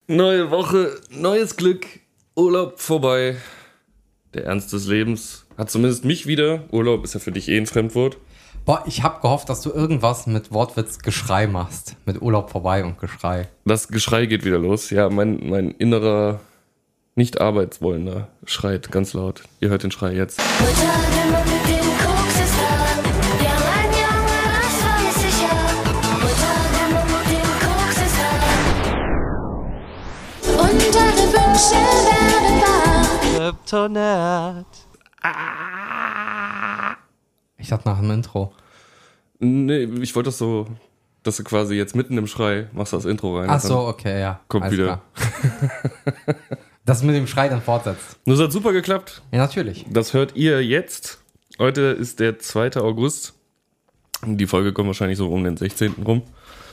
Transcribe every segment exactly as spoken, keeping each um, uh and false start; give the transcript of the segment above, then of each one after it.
Neue Woche, neues Glück, Urlaub vorbei. Der Ernst des Lebens hat zumindest mich wieder. Urlaub ist ja für dich eh ein Fremdwort. Boah, ich habe gehofft, dass du irgendwas mit Wortwitz Geschrei machst. Mit Urlaub vorbei und Geschrei. Das Geschrei geht wieder los. Ja, mein, mein innerer, nicht arbeitswollender schreit ganz laut. Ihr hört den Schrei jetzt. Kryptonat. Ich dachte nach dem Intro. Nee, ich wollte das so, dass du quasi jetzt mitten im Schrei machst das Intro rein. Ach so, okay, ja. Kommt Alles wieder. Klar. Das mit dem Schrei dann fortsetzt. Das hat super geklappt. Ja, natürlich. Das hört ihr jetzt. Heute ist der zweite August. Die Folge kommt wahrscheinlich so um den sechzehnten rum.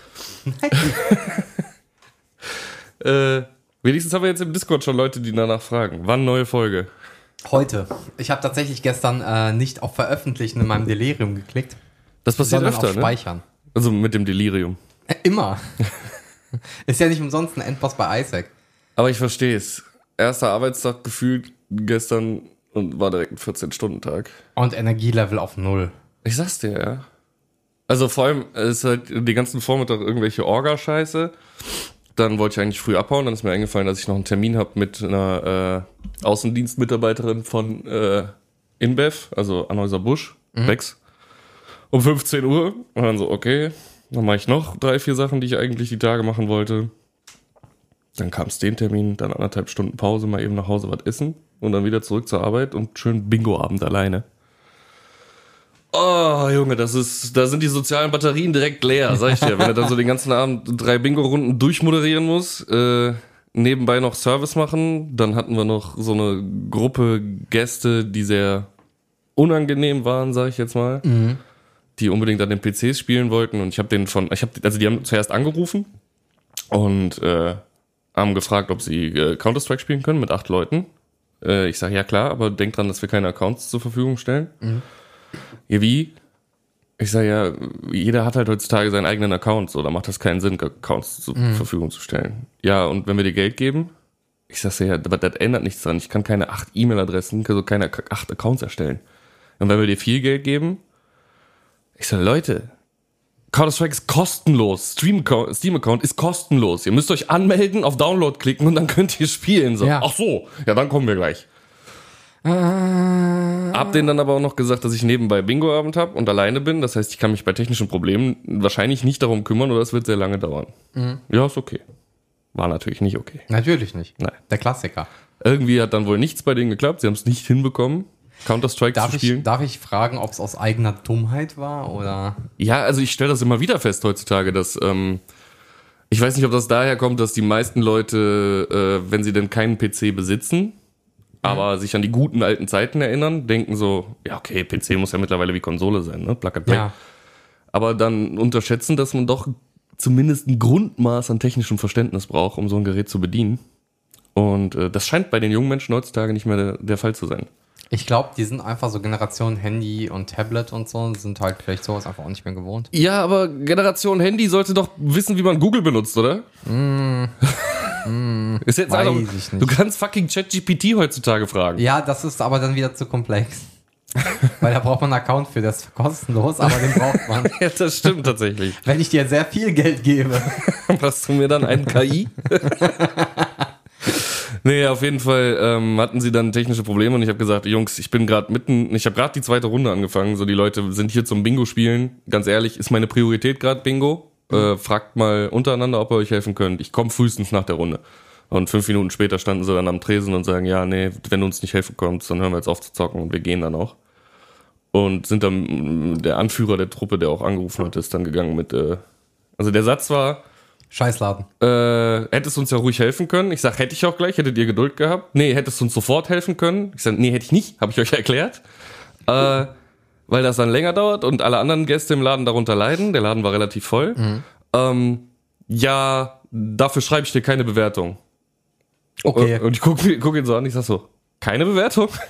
äh, wenigstens haben wir jetzt im Discord schon Leute, die danach fragen. Wann neue Folge? Heute. Ich habe tatsächlich gestern äh, nicht auf Veröffentlichen in meinem Delirium geklickt. Das passiert sondern öfter, auf ne? Speichern. Also mit dem Delirium. Äh, immer. Ist ja nicht umsonst ein Endboss bei Isaac. Aber ich verstehe es. Erster Arbeitstag gefühlt gestern und war direkt ein vierzehn-Stunden-Tag. Und Energielevel auf null. Ich sag's dir, ja. Also vor allem ist halt die ganzen Vormittag irgendwelche Orga-Scheiße. Dann wollte ich eigentlich früh abhauen. Dann ist mir eingefallen, dass ich noch einen Termin habe mit einer äh, Außendienstmitarbeiterin von äh, InBev, also Anheuser-Busch, mhm. Bex, um fünfzehn Uhr. Und dann so, okay, dann mache ich noch drei, vier Sachen, die ich eigentlich die Tage machen wollte. Dann kam es den Termin, dann anderthalb Stunden Pause, mal eben nach Hause was essen und dann wieder zurück zur Arbeit und schön Bingo-Abend alleine. Oh, Junge, das ist, da sind die sozialen Batterien direkt leer, sag ich dir. Wenn er dann so den ganzen Abend drei Bingo-Runden durchmoderieren muss, äh, nebenbei noch Service machen, dann hatten wir noch so eine Gruppe Gäste, die sehr unangenehm waren, sag ich jetzt mal, mhm. die unbedingt an den P Cs spielen wollten und ich habe den von, ich habe, also die haben zuerst angerufen und äh, haben gefragt, ob sie äh, Counter-Strike spielen können mit acht Leuten. Äh, ich sage, ja klar, aber denkt dran, dass wir keine Accounts zur Verfügung stellen. Mhm. Ja, wie? Ich sage ja, jeder hat halt heutzutage seinen eigenen Account, so, da macht das keinen Sinn, Accounts zur mhm. Verfügung zu stellen. Ja, und wenn wir dir Geld geben, ich sage ja, aber das ändert nichts dran. Ich kann keine acht E-Mail-Adressen, also keine acht Accounts erstellen. Und wenn wir dir viel Geld geben, ich sage, Leute, Counter-Strike ist kostenlos. Steam-Account ist kostenlos. Ihr müsst euch anmelden, auf Download klicken und dann könnt ihr spielen. So. Ja. Ach so, ja, dann kommen wir gleich. Äh, Hab denen dann aber auch noch gesagt, dass ich nebenbei Bingo-Abend habe und alleine bin. Das heißt, ich kann mich bei technischen Problemen wahrscheinlich nicht darum kümmern oder es wird sehr lange dauern. Mhm. Ja, ist okay. War natürlich nicht okay. Natürlich nicht. Nein. Der Klassiker. Irgendwie hat dann wohl nichts bei denen geklappt. Sie haben es nicht hinbekommen, Counter-Strike darf zu spielen. Ich, darf ich fragen, ob es aus eigener Dummheit war oder? Ja, also ich stelle das immer wieder fest heutzutage, dass ähm, ich weiß nicht, ob das daher kommt, dass die meisten Leute, äh, wenn sie denn keinen P C besitzen, aber mhm. sich an die guten alten Zeiten erinnern, denken so, ja okay, P C muss ja mittlerweile wie Konsole sein, ne? Plug and play. Ja. Aber dann unterschätzen, dass man doch zumindest ein Grundmaß an technischem Verständnis braucht, um so ein Gerät zu bedienen. Und äh, das scheint bei den jungen Menschen heutzutage nicht mehr der, der Fall zu sein. Ich glaube, die sind einfach so Generation Handy und Tablet und so, sind halt vielleicht sowas einfach auch nicht mehr gewohnt. Ja, aber Generation Handy sollte doch wissen, wie man Google benutzt, oder? Mm. mm. Ist jetzt Weiß also, ich nicht. du kannst fucking ChatGPT heutzutage fragen. Ja, das ist aber dann wieder zu komplex. Weil da braucht man einen Account für, das ist kostenlos, aber den braucht man. Ja, das stimmt tatsächlich. Wenn ich dir sehr viel Geld gebe. Hast du mir dann einen K I? Nee, auf jeden Fall ähm, hatten sie dann technische Probleme und ich habe gesagt, Jungs, ich bin gerade mitten, ich habe gerade die zweite Runde angefangen, so die Leute sind hier zum Bingo spielen. Ganz ehrlich, ist meine Priorität gerade Bingo. Mhm. Äh, fragt mal untereinander, ob ihr euch helfen könnt. Ich komme frühestens nach der Runde. Und fünf Minuten später standen sie dann am Tresen und sagen, ja, nee, wenn du uns nicht helfen kommst, dann hören wir jetzt auf zu zocken und wir gehen dann auch. Und sind dann, der Anführer der Truppe, der auch angerufen hat, ist dann gegangen mit, äh, also der Satz war, Scheißladen. Äh, hättest du uns ja ruhig helfen können. Ich sag, hätte ich auch gleich, hättet ihr Geduld gehabt. Nee, hättest du uns sofort helfen können. Ich sag, nee, hätte ich nicht, habe ich euch erklärt. Äh, weil das dann länger dauert und alle anderen Gäste im Laden darunter leiden. Der Laden war relativ voll. Mhm. Ähm, ja, dafür schreibe ich dir keine Bewertung. Okay. Und ich gucke guck ihn so an, ich sag so, keine Bewertung?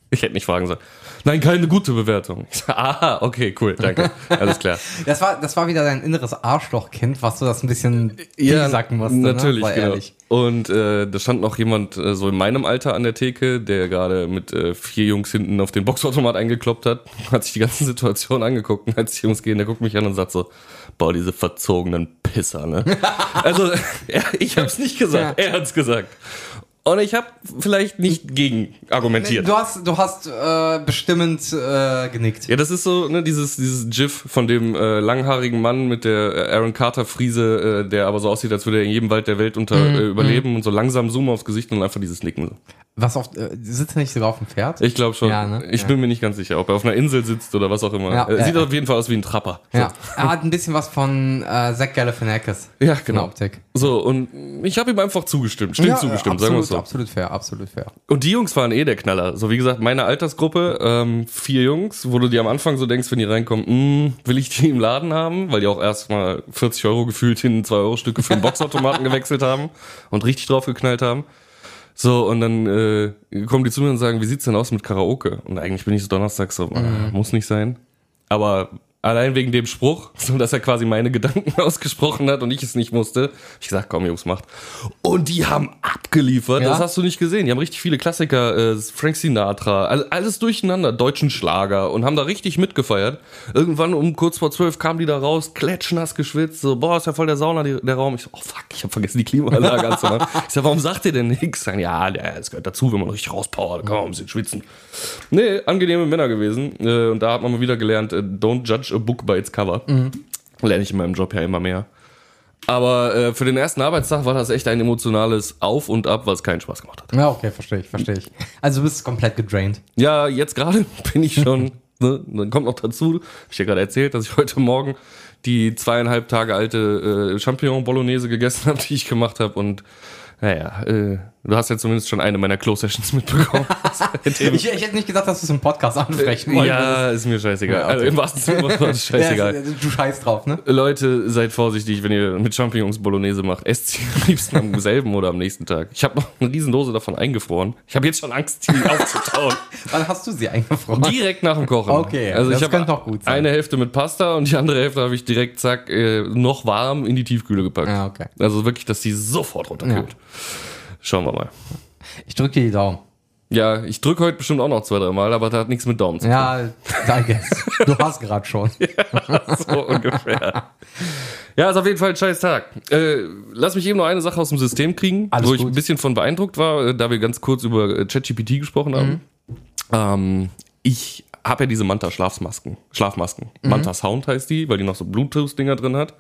Ich hätte nicht fragen sollen. Nein, keine gute Bewertung. Ich sag, aha, okay, cool, danke. Alles klar. Das war, das war wieder dein inneres Arschlochkind, was du das ein bisschen Ja, sacken musste. natürlich, ne? Sei genau. ehrlich. Und äh, da stand noch jemand äh, so in meinem Alter an der Theke, der gerade mit äh, vier Jungs hinten auf den Boxautomat eingekloppt hat, hat sich die ganze Situation angeguckt und als die Jungs gehen, der guckt mich an und sagt so, boah, diese verzogenen Pisser, ne? Also, er, ich hab's nicht gesagt, er hat's gesagt. Und ich habe vielleicht nicht gegen argumentiert. Du hast, du hast äh, bestimmend äh, genickt. Ja, das ist so, ne, dieses, dieses GIF von dem äh, langhaarigen Mann mit der Aaron Carter-Friese, äh, der aber so aussieht, als würde er in jedem Wald der Welt unter, mm, äh, überleben mm. und so langsam zoomen aufs Gesicht und einfach dieses Nicken. Was auf, äh, sitzt er nicht sogar auf dem Pferd? Ich glaube schon. Ja, ne? Ich ja. bin mir nicht ganz sicher, ob er auf einer Insel sitzt oder was auch immer. Ja, er sieht äh, auf jeden Fall aus wie ein Trapper. Ja. So. Er hat ein bisschen was von äh, Zach Galifianakis. Ja, genau. Optik. So, und ich habe ihm einfach zugestimmt, still ja, zugestimmt, absolut, sagen wir es so. Absolut fair, absolut fair. Und die Jungs waren eh der Knaller. So wie gesagt, meine Altersgruppe, ähm, vier Jungs, wo du dir am Anfang so denkst, wenn die reinkommen, mh, will ich die im Laden haben, weil die auch erstmal vierzig Euro gefühlt in zwei Euro Stücke für einen Boxautomaten gewechselt haben und richtig drauf geknallt haben. So, und dann äh, kommen die zu mir und sagen, wie sieht's denn aus mit Karaoke? Und eigentlich bin ich so donnerstags so, mhm. muss nicht sein. Aber allein wegen dem Spruch, so dass er quasi meine Gedanken ausgesprochen hat und ich es nicht musste, hab ich gesagt, komm Jungs, macht. Und die haben abgeliefert, ja? Das hast du nicht gesehen. Die haben richtig viele Klassiker, äh, Frank Sinatra, alles durcheinander, deutschen Schlager und haben da richtig mitgefeiert. Irgendwann um kurz vor zwölf kamen die da raus, klatschnass geschwitzt, so, boah, ist ja voll der Sauna, die, der Raum. Ich so, oh fuck, ich hab vergessen, die Klimaanlage anzumachen. Ich sag, warum sagt ihr denn nichts? Sagen, ja, das gehört dazu, wenn man richtig rauspowert, da kann man ein bisschen schwitzen. Nee, angenehme Männer gewesen. Äh, und da hat man mal wieder gelernt, äh, don't judge a book by its cover. Mhm. Lerne ich in meinem Job ja immer mehr. Aber äh, für den ersten Arbeitstag war das echt ein emotionales Auf und Ab, was keinen Spaß gemacht hat. Ja, okay, verstehe ich, verstehe ich. Also du bist komplett gedraint. Ja, jetzt gerade bin ich schon, ne, dann kommt noch dazu, hab ich dir gerade erzählt, dass ich heute Morgen die zweieinhalb Tage alte äh, Champignon-Bolognese gegessen habe, die ich gemacht habe und naja, äh, du hast ja zumindest schon eine meiner Close-Sessions mitbekommen. ich, ich hätte nicht gedacht, dass du es im Podcast ansprechen wolltest. Ja, ist mir scheißegal. Ja, okay. Also im wahrsten Sinne des Wortes scheißegal. Ja, du scheißt drauf, ne? Leute, seid vorsichtig, wenn ihr mit Champignons Bolognese macht. Esst sie am liebsten am selben oder am nächsten Tag. Ich habe noch eine Riesendose davon eingefroren. Ich habe jetzt schon Angst, die aufzutauen. Wann hast du sie eingefroren? Direkt nach dem Kochen. Okay, also das ich könnte doch gut sein. Eine Hälfte mit Pasta und die andere Hälfte habe ich direkt, zack, äh, noch warm in die Tiefkühle gepackt. Ja, okay. Also wirklich, dass die sofort runterkühlt. Ja. Schauen wir mal. Ich drücke dir die Daumen. Ja, ich drücke heute bestimmt auch noch zwei, drei Mal, aber das hat nichts mit Daumen zu tun. Ja, I guess. Du hast gerade schon. Ja, so ungefähr. Ja, ist auf jeden Fall ein scheiß Tag. Äh, lass mich eben noch eine Sache aus dem System kriegen, Alles wo gut. ich ein bisschen von beeindruckt war, da wir ganz kurz über ChatGPT gesprochen haben. Mhm. Ähm, ich habe ja diese Manta-Schlafmasken. Schlafmasken. Mhm. Manta Sound heißt die, weil die noch so Bluetooth-Dinger drin hat.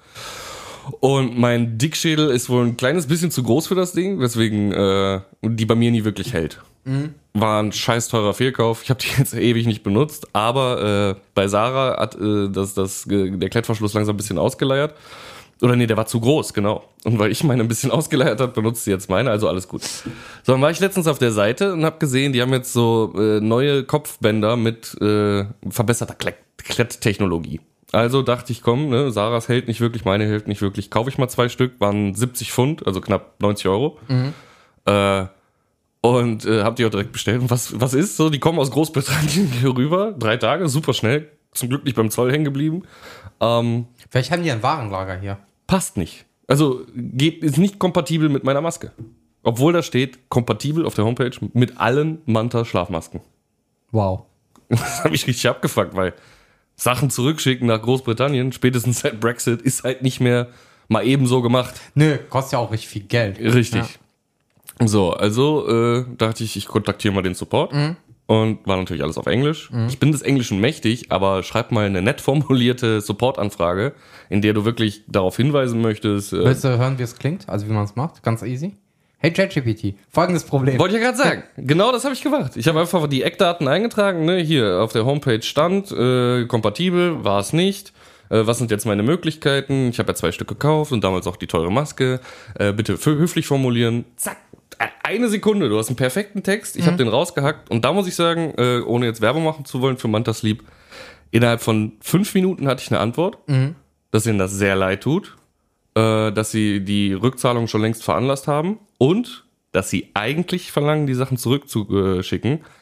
Und mein Dickschädel ist wohl ein kleines bisschen zu groß für das Ding, weswegen äh, die bei mir nie wirklich hält. Mhm. War ein scheiß teurer Fehlkauf. Ich habe die jetzt ewig nicht benutzt, aber äh, bei Sarah hat äh, das, das, der Klettverschluss langsam ein bisschen ausgeleiert. Oder nee, der war zu groß, genau. Und weil ich meine ein bisschen ausgeleiert hat, benutzt sie jetzt meine, also alles gut. So, dann war ich letztens auf der Seite und habe gesehen, die haben jetzt so äh, neue Kopfbänder mit äh, verbesserter Klett- Kletttechnologie. Also dachte ich, komm, ne, Sarahs hält nicht wirklich, meine hält nicht wirklich. Kaufe ich mal zwei Stück, waren siebzig Pfund, also knapp neunzig Euro. Mhm. Äh, und äh, hab die auch direkt bestellt. Und was, was ist so? Die kommen aus Großbritannien hier rüber, drei Tage, super schnell. Zum Glück nicht beim Zoll hängen geblieben. Ähm, Vielleicht haben die ein Warenlager hier. Passt nicht. Also geht, ist nicht kompatibel mit meiner Maske. Obwohl da steht, kompatibel auf der Homepage mit allen Manta-Schlafmasken. Wow. Das habe ich richtig abgefuckt, weil Sachen zurückschicken nach Großbritannien, spätestens seit Brexit, ist halt nicht mehr mal eben so gemacht. Nö, kostet ja auch richtig viel Geld. Richtig. Ja. So, also äh, dachte ich, ich kontaktiere mal den Support. Mhm. Und war natürlich alles auf Englisch. Mhm. Ich bin des Englischen mächtig, aber schreib mal eine nett formulierte Support-Anfrage, in der du wirklich darauf hinweisen möchtest. Äh, Willst du hören, wie es klingt? Also wie man es macht? Ganz easy. Hey ChatGPT, folgendes Problem. Wollte ich ja gerade sagen. Genau das habe ich gemacht. Ich habe einfach die Eckdaten eingetragen. Ne? Hier auf der Homepage stand, äh, kompatibel, war es nicht. Äh, was sind jetzt meine Möglichkeiten? Ich habe ja zwei Stück gekauft und damals auch die teure Maske. Äh, bitte für höflich formulieren. Zack. Eine Sekunde, du hast einen perfekten Text. Ich mhm. habe den rausgehackt. Und da muss ich sagen, äh, ohne jetzt Werbung machen zu wollen für Manta Sleep, innerhalb von fünf Minuten hatte ich eine Antwort, mhm. dass ihnen das sehr leid tut, äh, dass sie die Rückzahlung schon längst veranlasst haben und dass sie eigentlich verlangen, die Sachen zurückzuschicken,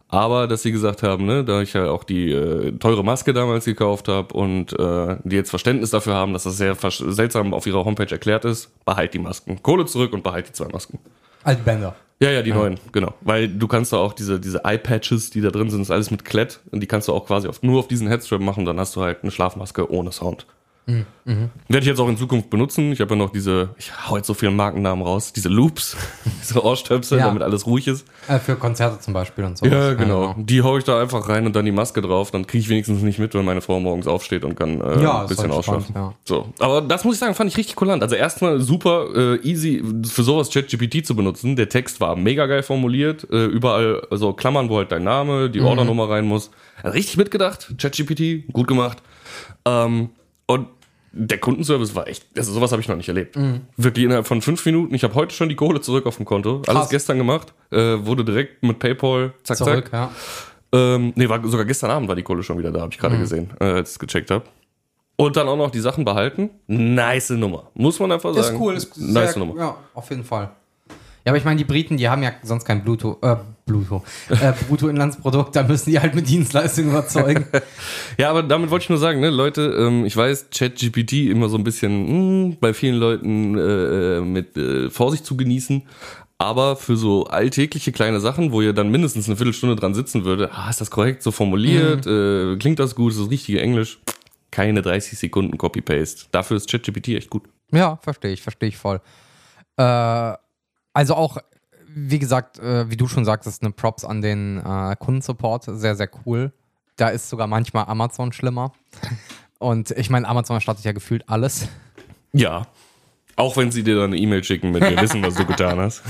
Aber dass sie gesagt haben, ne, da ich ja auch die äh, teure Maske damals gekauft habe und äh, die jetzt Verständnis dafür haben, dass das sehr versch- seltsam auf ihrer Homepage erklärt ist, behalt die Masken. Kohle zurück und behalt die zwei Masken. Als Bänder. Ja, ja, die ja. neuen, genau. Weil du kannst da auch diese, diese Eye-Patches, die da drin sind, ist alles mit Klett. Und die kannst du auch quasi auf, nur auf diesen Headstrap machen. Dann hast du halt eine Schlafmaske ohne Sound. Mhm. Mhm. Werde ich jetzt auch in Zukunft benutzen. Ich habe ja noch diese, ich hau jetzt so viele Markennamen raus, diese Loops, diese Ohrstöpsel, ja. damit alles ruhig ist. Äh, für Konzerte zum Beispiel und so. Ja, genau. Ja, genau. Die hau ich da einfach rein und dann die Maske drauf. Dann kriege ich wenigstens nicht mit, wenn meine Frau morgens aufsteht und kann äh, ja, ein bisschen ausschlafen. Ja. So. Aber das muss ich sagen, fand ich richtig kulant. Also erstmal super äh, easy für sowas ChatGPT zu benutzen. Der Text war mega geil formuliert. Äh, überall so also Klammern, wo halt dein Name, die mhm. Ordernummer rein muss. Also richtig mitgedacht. ChatGPT, gut gemacht. Ähm, und der Kundenservice war echt, also sowas habe ich noch nicht erlebt. Mhm. Wirklich innerhalb von fünf Minuten. Ich habe heute schon die Kohle zurück auf dem Konto. Krass. Alles gestern gemacht. Äh, wurde direkt mit PayPal, zack, zurück, zack. Ja. Ähm, nee, war sogar gestern Abend war die Kohle schon wieder da, habe ich gerade mhm. gesehen, äh, als ich es gecheckt habe. Und dann auch noch die Sachen behalten. Nice Nummer. Muss man einfach sagen. Ist cool, ist nice sehr, Nummer. Ja, auf jeden Fall. Ja, aber ich meine, die Briten, die haben ja sonst kein Bluetooth, äh, Bluetooth, äh, Bruttoinlandsprodukt, da müssen die halt mit Dienstleistungen überzeugen. Ja, aber damit wollte ich nur sagen, ne, Leute, ähm, ich weiß, ChatGPT immer so ein bisschen mh, bei vielen Leuten äh, mit äh, Vorsicht zu genießen, aber für so alltägliche kleine Sachen, wo ihr dann mindestens eine Viertelstunde dran sitzen würde, ah, ist das korrekt so formuliert, mhm. äh, klingt das gut, ist das richtige Englisch, keine dreißig Sekunden Copy-Paste. Dafür ist ChatGPT echt gut. Ja, verstehe ich, verstehe ich voll. Äh, Also auch, wie gesagt, äh, wie du schon sagtest, ne, Props an den äh, Kundensupport, sehr, sehr cool. Da ist sogar manchmal Amazon schlimmer. Und ich meine, Amazon erstattet ja gefühlt alles. Ja, auch wenn sie dir dann eine E-Mail schicken mit, wir wissen, was du getan hast.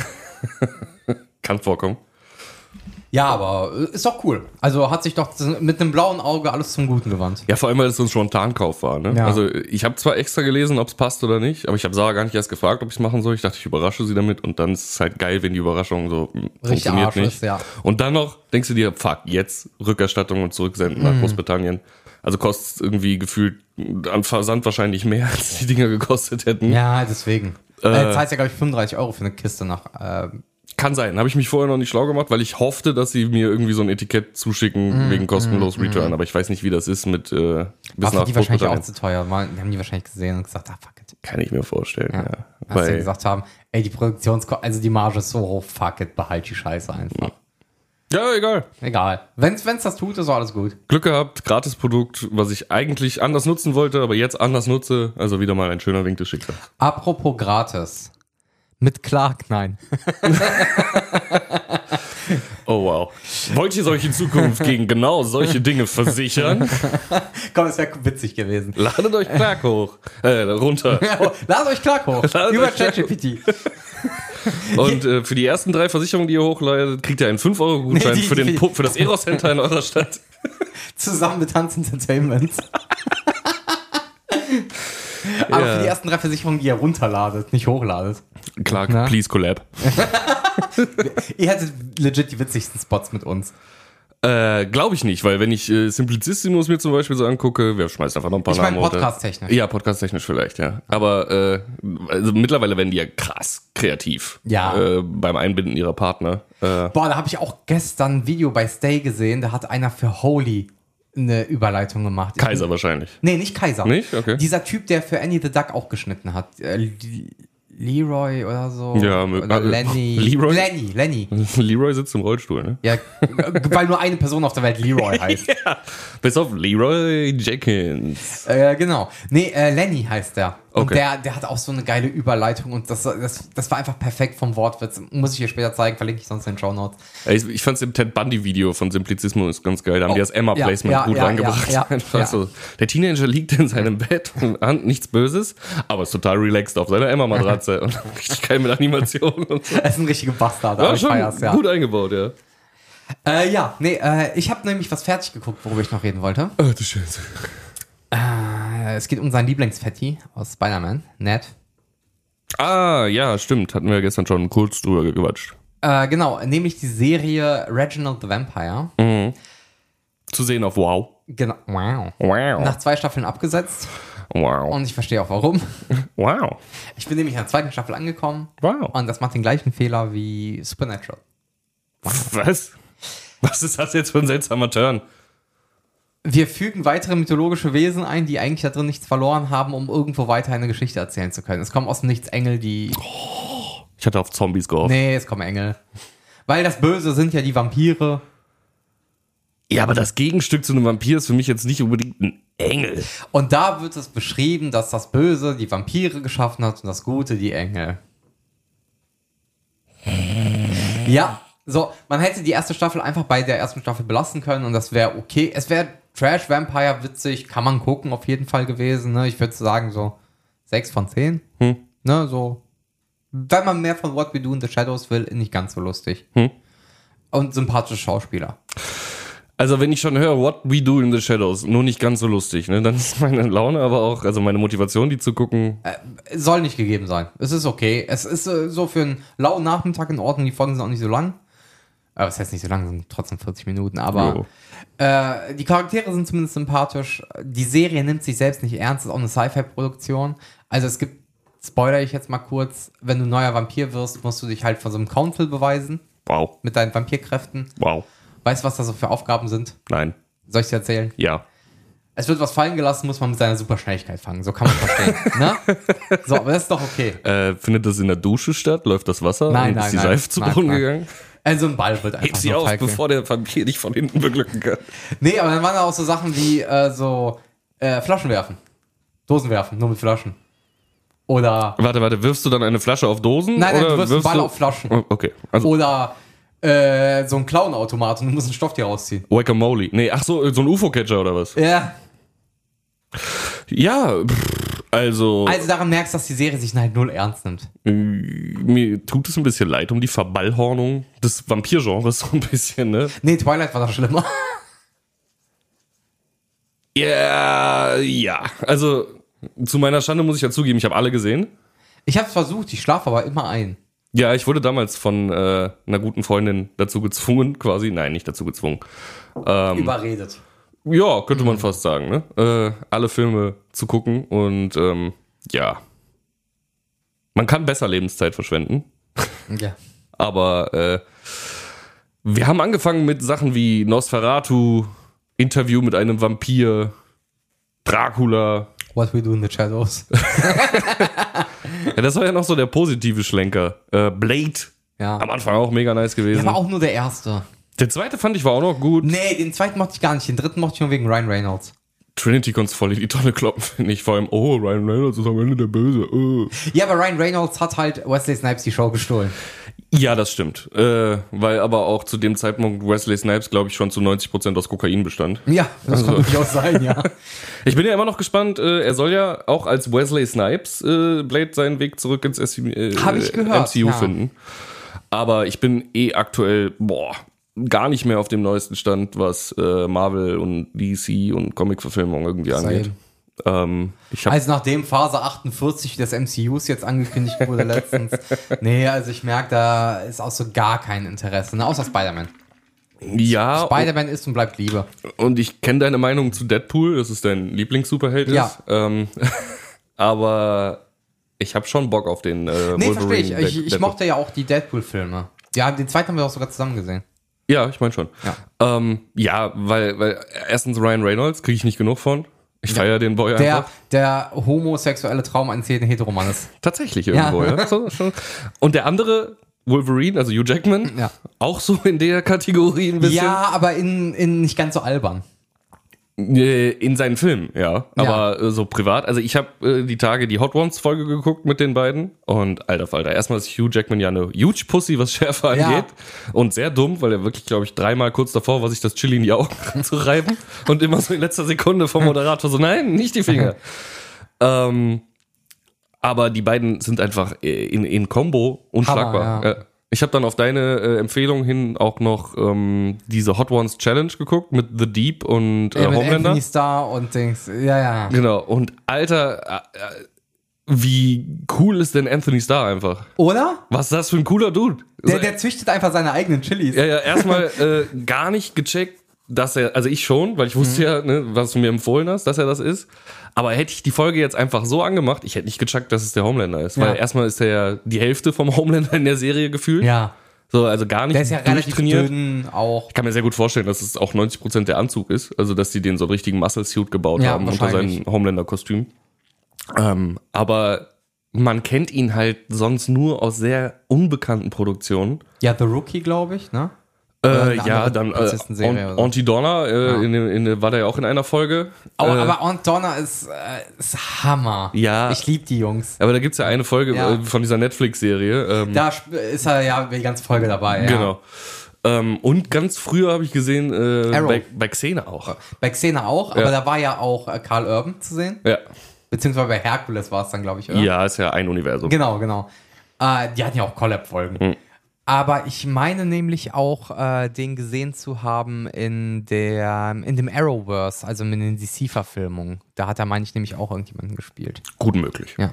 Kann vorkommen. Ja, aber ist doch cool. Also hat sich doch mit einem blauen Auge alles zum Guten gewandt. Ja, vor allem, weil es so ein Spontankauf war. Ne? Ja. Also ich habe zwar extra gelesen, ob es passt oder nicht, aber ich habe Sarah gar nicht erst gefragt, ob ich es machen soll. Ich dachte, ich überrasche sie damit und dann ist es halt geil, wenn die Überraschung so richtig funktioniert Arsch nicht. Ist, ja. Und dann noch denkst du dir, fuck, jetzt Rückerstattung und zurücksenden nach mhm. Großbritannien. Also kostet es irgendwie gefühlt an Versand wahrscheinlich mehr, als die Dinger gekostet hätten. Ja, deswegen. Äh, Jetzt heißt ja, glaube ich, fünfunddreißig Euro für eine Kiste nach... Äh, Kann sein. Habe ich mich vorher noch nicht schlau gemacht, weil ich hoffte, dass sie mir irgendwie so ein Etikett zuschicken mm, wegen kostenlos mm, Return. Mm. Aber ich weiß nicht, wie das ist mit äh, bis nach die wahrscheinlich auch zu teuer. Die haben die wahrscheinlich gesehen und gesagt, ah, fuck it. Kann ich mir vorstellen, ja. ja. Als sie gesagt haben, ey, die Produktionskosten, also die Marge ist so hoch, fuck it, behalt die Scheiße einfach. Ja, egal. Egal. Wenn's, wenn's das tut, ist alles gut. Glück gehabt, Gratisprodukt, was ich eigentlich anders nutzen wollte, aber jetzt anders nutze. Also wieder mal ein schöner Wink des Schicksals. Apropos gratis. Mit Clark, nein. Oh wow. Wollt ihr euch in Zukunft gegen genau solche Dinge versichern? Komm, es wäre witzig gewesen. Ladet euch Clark hoch. Äh, runter. Ladet euch Clark hoch. Ladet über ChatGPT. Und äh, für die ersten drei Versicherungen, die ihr hochladet, kriegt ihr einen fünf Euro Gutschein nee, die, für, den die, für das Eros Center in eurer Stadt. Zusammen mit Hans Entertainment. Aber ja. für die ersten drei Versicherungen, die ihr runterladet, nicht hochladet. Clark, Na? please collab. Ihr hättet legit die witzigsten Spots mit uns. Äh, glaube ich nicht, weil wenn ich äh, Simplicissimus mir zum Beispiel so angucke, wir schmeißen einfach noch ein paar ich Namen Ich meine podcast-technisch. Ja, podcast-technisch vielleicht, ja. Aber äh, also mittlerweile werden die ja krass kreativ. Ja. Äh, beim Einbinden ihrer Partner. Äh. Boah, da habe ich auch gestern ein Video bei Stay gesehen, da hat einer für Holy eine Überleitung gemacht. Ich Kaiser bin, wahrscheinlich. Nee, nicht Kaiser. Nicht? Okay. Dieser Typ, der für Annie the Duck auch geschnitten hat. Äh, Leroy oder so. Ja, mit, oder Lenny. Leroy? Lenny, Lenny. Leroy sitzt im Rollstuhl, ne? Ja, weil nur eine Person auf der Welt Leroy heißt. Ja, bis auf Leroy Jenkins. Äh, genau. Nee, äh, Lenny heißt der. Und okay. der, der hat auch so eine geile Überleitung und das, das, das war einfach perfekt vom Wortwitz. Muss ich dir später zeigen, verlinke ich sonst in den Shownotes. Ich, ich fand's im Ted Bundy-Video von Simplicissimus ganz geil. Da haben oh, die das Emma-Placement ja, ja, gut ja, reingebracht. Ja, ja, Einfach ja. So. Der Teenager liegt in seinem Bett und ahnt nichts Böses, aber ist total relaxed auf seiner Emma-Matratze und richtig geil mit Animationen und so. Er ist ein richtiger Bastard. Ja, schon feier's, ja. Gut eingebaut, ja. Äh, ja, nee, äh, ich habe nämlich was fertig geguckt, worüber ich noch reden wollte. Oh, das ist schön. Äh, es geht um seinen Lieblingsfetti aus Spider-Man, Ned. Ah, ja, stimmt. Hatten wir gestern schon kurz drüber gequatscht. Äh, genau, nämlich die Serie Reginald the Vampire. Mhm. Zu sehen auf Wow. Genau, wow. Wow. Nach zwei Staffeln abgesetzt. Wow. Und ich verstehe auch warum. Wow. Ich bin nämlich in der zweiten Staffel angekommen. Wow. Und das macht den gleichen Fehler wie Supernatural. Wow. Was? Was ist das jetzt für ein seltsamer Turn? Wir fügen weitere mythologische Wesen ein, die eigentlich da drin nichts verloren haben, um irgendwo weiter eine Geschichte erzählen zu können. Es kommen aus dem Nichts Engel, die... Oh, ich hatte auf Zombies gehofft. Nee, es kommen Engel. Weil das Böse sind ja die Vampire. Ja, aber das Gegenstück zu einem Vampir ist für mich jetzt nicht unbedingt ein Engel. Und da wird es beschrieben, dass das Böse die Vampire geschaffen hat und das Gute die Engel. Ja, so, man hätte die erste Staffel einfach bei der ersten Staffel belassen können und das wäre okay. Es wäre Trash Vampire witzig, kann man gucken, auf jeden Fall gewesen. Ne? Ich würde sagen so sechs von zehn. Hm. Ne, so. Wenn man mehr von What We Do in the Shadows will, nicht ganz so lustig. Hm. Und sympathische Schauspieler. Also wenn ich schon höre, What We Do in the Shadows, nur nicht ganz so lustig, ne? Dann ist meine Laune aber auch, also meine Motivation, die zu gucken. Äh, soll nicht gegeben sein. Es ist okay. Es ist äh, so für einen lauen Nachmittag in Ordnung. Die Folgen sind auch nicht so lang. Aber das heißt nicht so lang, sind trotzdem vierzig Minuten. Aber äh, die Charaktere sind zumindest sympathisch. Die Serie nimmt sich selbst nicht ernst. Es ist auch eine Sci-Fi-Produktion. Also es gibt, spoiler ich jetzt mal kurz, wenn du neuer Vampir wirst, musst du dich halt vor so einem Council beweisen. Wow. Mit deinen Vampirkräften. Wow. Weißt du, was da so für Aufgaben sind? Nein. Soll ich dir erzählen? Ja. Es wird was fallen gelassen, muss man mit seiner Superschnelligkeit fangen. So kann man verstehen. Ne? So, aber das ist doch okay. Äh, findet das in der Dusche statt? Läuft das Wasser? Nein, und nein, ist die nein. Seife zu Nein, Boden nein. gegangen? Also ein Ball wird einfach Heb sie nur auf, fallen. bevor der Vampir dich von hinten beglücken kann. Nee, aber dann waren da auch so Sachen wie äh, so äh, Flaschen werfen. Dosen werfen, nur mit Flaschen. Oder... Warte, warte, wirfst du dann eine Flasche auf Dosen? Nein, nein, oder du wirfst einen wirfst Ball du auf Flaschen. Oh, okay. Also Oder äh, so ein Clown-Automat und du musst einen Stofftier rausziehen. Whack-a-Mole. Nee, ach so, so ein U F O-Catcher oder was? Ja. Ja, pff, also, Also daran merkst du, dass die Serie sich halt null ernst nimmt. äh, mir tut es ein bisschen leid um die Verballhornung des Vampir-Genres so ein bisschen, ne? Nee, Twilight war doch schlimmer. Ja, ja. Also, zu meiner Schande muss ich ja zugeben, ich habe alle gesehen. Ich hab's versucht, ich schlafe aber immer ein. Ja, ich wurde damals von äh, einer guten Freundin dazu gezwungen, quasi. Nein, nicht dazu gezwungen. Ähm, Überredet. ja, könnte man fast sagen, ne? Äh, alle Filme zu gucken und ähm, ja. Man kann besser Lebenszeit verschwenden. Ja. Aber äh, wir haben angefangen mit Sachen wie Nosferatu, Interview mit einem Vampir, Dracula. What We Do in the Shadows. Ja, das war ja noch so der positive Schlenker. Äh, Blade. Ja. Am Anfang auch mega nice gewesen. Ja, aber auch nur der erste. Der zweite fand ich war auch noch gut. Nee, den zweiten mochte ich gar nicht. Den dritten mochte ich nur wegen Ryan Reynolds. Trinity konnt's voll in die Tonne kloppen, finde ich. Vor allem, oh, Ryan Reynolds ist am Ende der Böse. Oh. Ja, aber Ryan Reynolds hat halt Wesley Snipes die Show gestohlen. Ja, das stimmt. Äh, weil aber auch zu dem Zeitpunkt Wesley Snipes, glaube ich, schon zu neunzig Prozent aus Kokain bestand. Ja, das Also. kann durchaus sein, ja. Ich bin ja immer noch gespannt. Äh, er soll ja auch als Wesley Snipes äh, Blade seinen Weg zurück ins S- äh, Hab ich gehört, M C U ja. finden. Aber ich bin eh aktuell, boah, gar nicht mehr auf dem neuesten Stand, was äh, Marvel und D C und Comic-Verfilmung irgendwie Same. angeht. Ähm, ich hab, Also nachdem Phase achtundvierzig des M C Us jetzt angekündigt wurde letztens. Nee, also ich merke, da ist auch so gar kein Interesse. Ne? Außer Spider-Man. ja, Spider-Man ist und bleibt Liebe. und ich kenne deine Meinung zu Deadpool, dass es dein Lieblings-Superheld Ja. ist. Ähm, aber ich habe schon Bock auf den äh, Nee, verstehe ich. Wolverine Ich, ich Deadpool. mochte ja auch die Deadpool-Filme. Ja, den zweiten haben wir auch sogar zusammen gesehen. Ja, ich meine schon. Ja. Ähm, ja, weil, weil erstens Ryan Reynolds kriege ich nicht genug von. Ich feiere den Boy Der, einfach. der homosexuelle Traum eines jeden Heteromannes. Tatsächlich irgendwo, ja. Ja. So, schon. Und der andere, Wolverine, also Hugh Jackman, Ja. auch so in der Kategorie ein bisschen. Ja, aber in, in nicht ganz so albern. Äh, In seinen Filmen, ja. Aber äh, so privat. Also ich habe äh, die Tage die Hot Ones Folge geguckt mit den beiden. Und alter Falter, erstmal ist Hugh Jackman ja eine huge Pussy, was Schärfe Ja. angeht. Und sehr dumm, weil er wirklich, glaube ich, dreimal kurz davor war, sich das Chili in die Augen zu reiben. Und immer so in letzter Sekunde vom Moderator so, nein, nicht die Finger. ähm, aber die beiden sind einfach äh, in, in Combo unschlagbar. Hammer, ja. Äh, Ich habe dann auf deine äh, Empfehlung hin auch noch ähm, diese Hot Ones Challenge geguckt mit The Deep und äh, Ja, mit Homelander. Anthony Starr und Dings. Ja, ja. Genau. Und Alter, äh, äh, wie cool ist denn Anthony Starr einfach? Oder? Was ist das für ein cooler Dude? Der, der züchtet einfach seine eigenen Chilis. ja, ja, erstmal äh, gar nicht gecheckt, dass er, also ich schon, weil ich wusste ja, ne, was du mir empfohlen hast, dass er das ist. Aber hätte ich die Folge jetzt einfach so angemacht, ich hätte nicht gecheckt, dass es der Homelander ist. Ja. Weil erstmal ist er ja die Hälfte vom Homelander in der Serie gefühlt. Ja. So, also gar nicht Der ist ja relativ durchtrainiert. dünn auch. Ich kann mir sehr gut vorstellen, dass es auch neunzig Prozent der Anzug ist. Also, dass die den so einen richtigen Muscle-Suit gebaut Ja, haben unter wahrscheinlich. seinem Homelander-Kostüm. Ähm, aber man kennt ihn halt sonst nur aus sehr unbekannten Produktionen. Ja, The Rookie, glaube ich, ne? Oder Äh, eine ja, andere dann äh, Polizistenserie oder so. Auntie Donna, äh, Ja. in, in, in, war der ja auch in einer Folge. Aber, äh, aber Aunt Donna ist, äh, ist Hammer. Ja. Ich liebe die Jungs. aber da gibt's ja eine Folge Ja. äh, von dieser Netflix-Serie. Ähm, Da sp- ist er ja die ganze Folge dabei. Ja. Genau. Ähm, und ganz früher habe ich gesehen, äh, Arrow. bei, bei Xena auch. Bei Xena auch, aber Ja. da war ja auch äh, Karl Urban zu sehen. Ja. Beziehungsweise bei Herkules war es dann, glaube ich, oder? Ja, ist ja ein Universum. Genau, genau. Äh, die hatten ja auch Collab-Folgen. Mhm. Aber ich meine nämlich auch, äh, den gesehen zu haben in der in dem Arrowverse, also in den D C-Verfilmungen. Da hat er, meine ich, nämlich auch irgendjemanden gespielt. Gut möglich. Ja.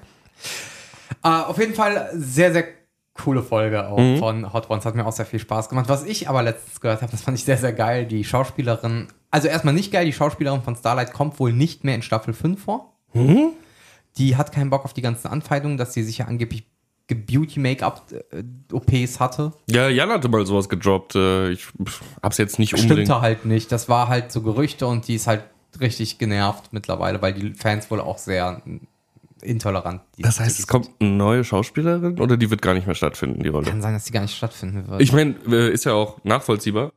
Äh, auf jeden Fall sehr, sehr coole Folge auch Mhm. von Hot Ones. Hat mir auch sehr viel Spaß gemacht. Was ich aber letztens gehört habe, das fand ich sehr, sehr geil. Die Schauspielerin, also erstmal nicht geil, die Schauspielerin von Starlight kommt wohl nicht mehr in Staffel fünf vor. Mhm. Die hat keinen Bock auf die ganzen Anfeindungen, dass sie sich ja angeblich Beauty-Make-up-O Ps hatte. Ja, Jan hatte mal sowas gedroppt. Äh, Ich pff, hab's jetzt nicht unbedingt. Stimmte halt nicht. Das war halt so Gerüchte und die ist halt richtig genervt mittlerweile, weil die Fans wohl auch sehr intolerant. Das heißt, es kommt eine neue Schauspielerin oder die wird gar nicht mehr stattfinden, die Rolle? Kann sein, dass die gar nicht stattfinden wird. Ich meine, ist ja auch nachvollziehbar.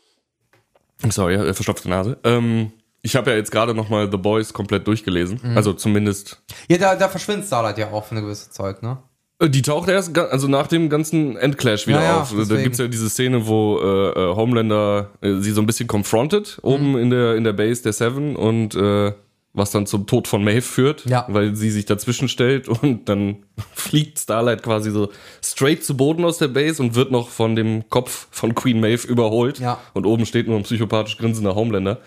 Sorry, äh, verstopfte Nase. Ähm, ich habe ja jetzt gerade nochmal The Boys komplett durchgelesen. Mhm. Also zumindest. Ja, da, da verschwindet Starlight ja auch für eine gewisse Zeit, ne? Äh, Die taucht erst, ga- also nach dem ganzen Endclash wieder Ja, ja, auf. Da deswegen. gibt's ja diese Szene, wo äh, äh, Homelander äh, sie so ein bisschen confrontet, Mhm. oben in der in der Base der Seven und äh, was dann zum Tod von Maeve führt, Ja. weil sie sich dazwischen stellt und dann fliegt Starlight quasi so straight zu Boden aus der Base und wird noch von dem Kopf von Queen Maeve überholt. Ja. Und oben steht nur ein psychopathisch grinsender Homelander.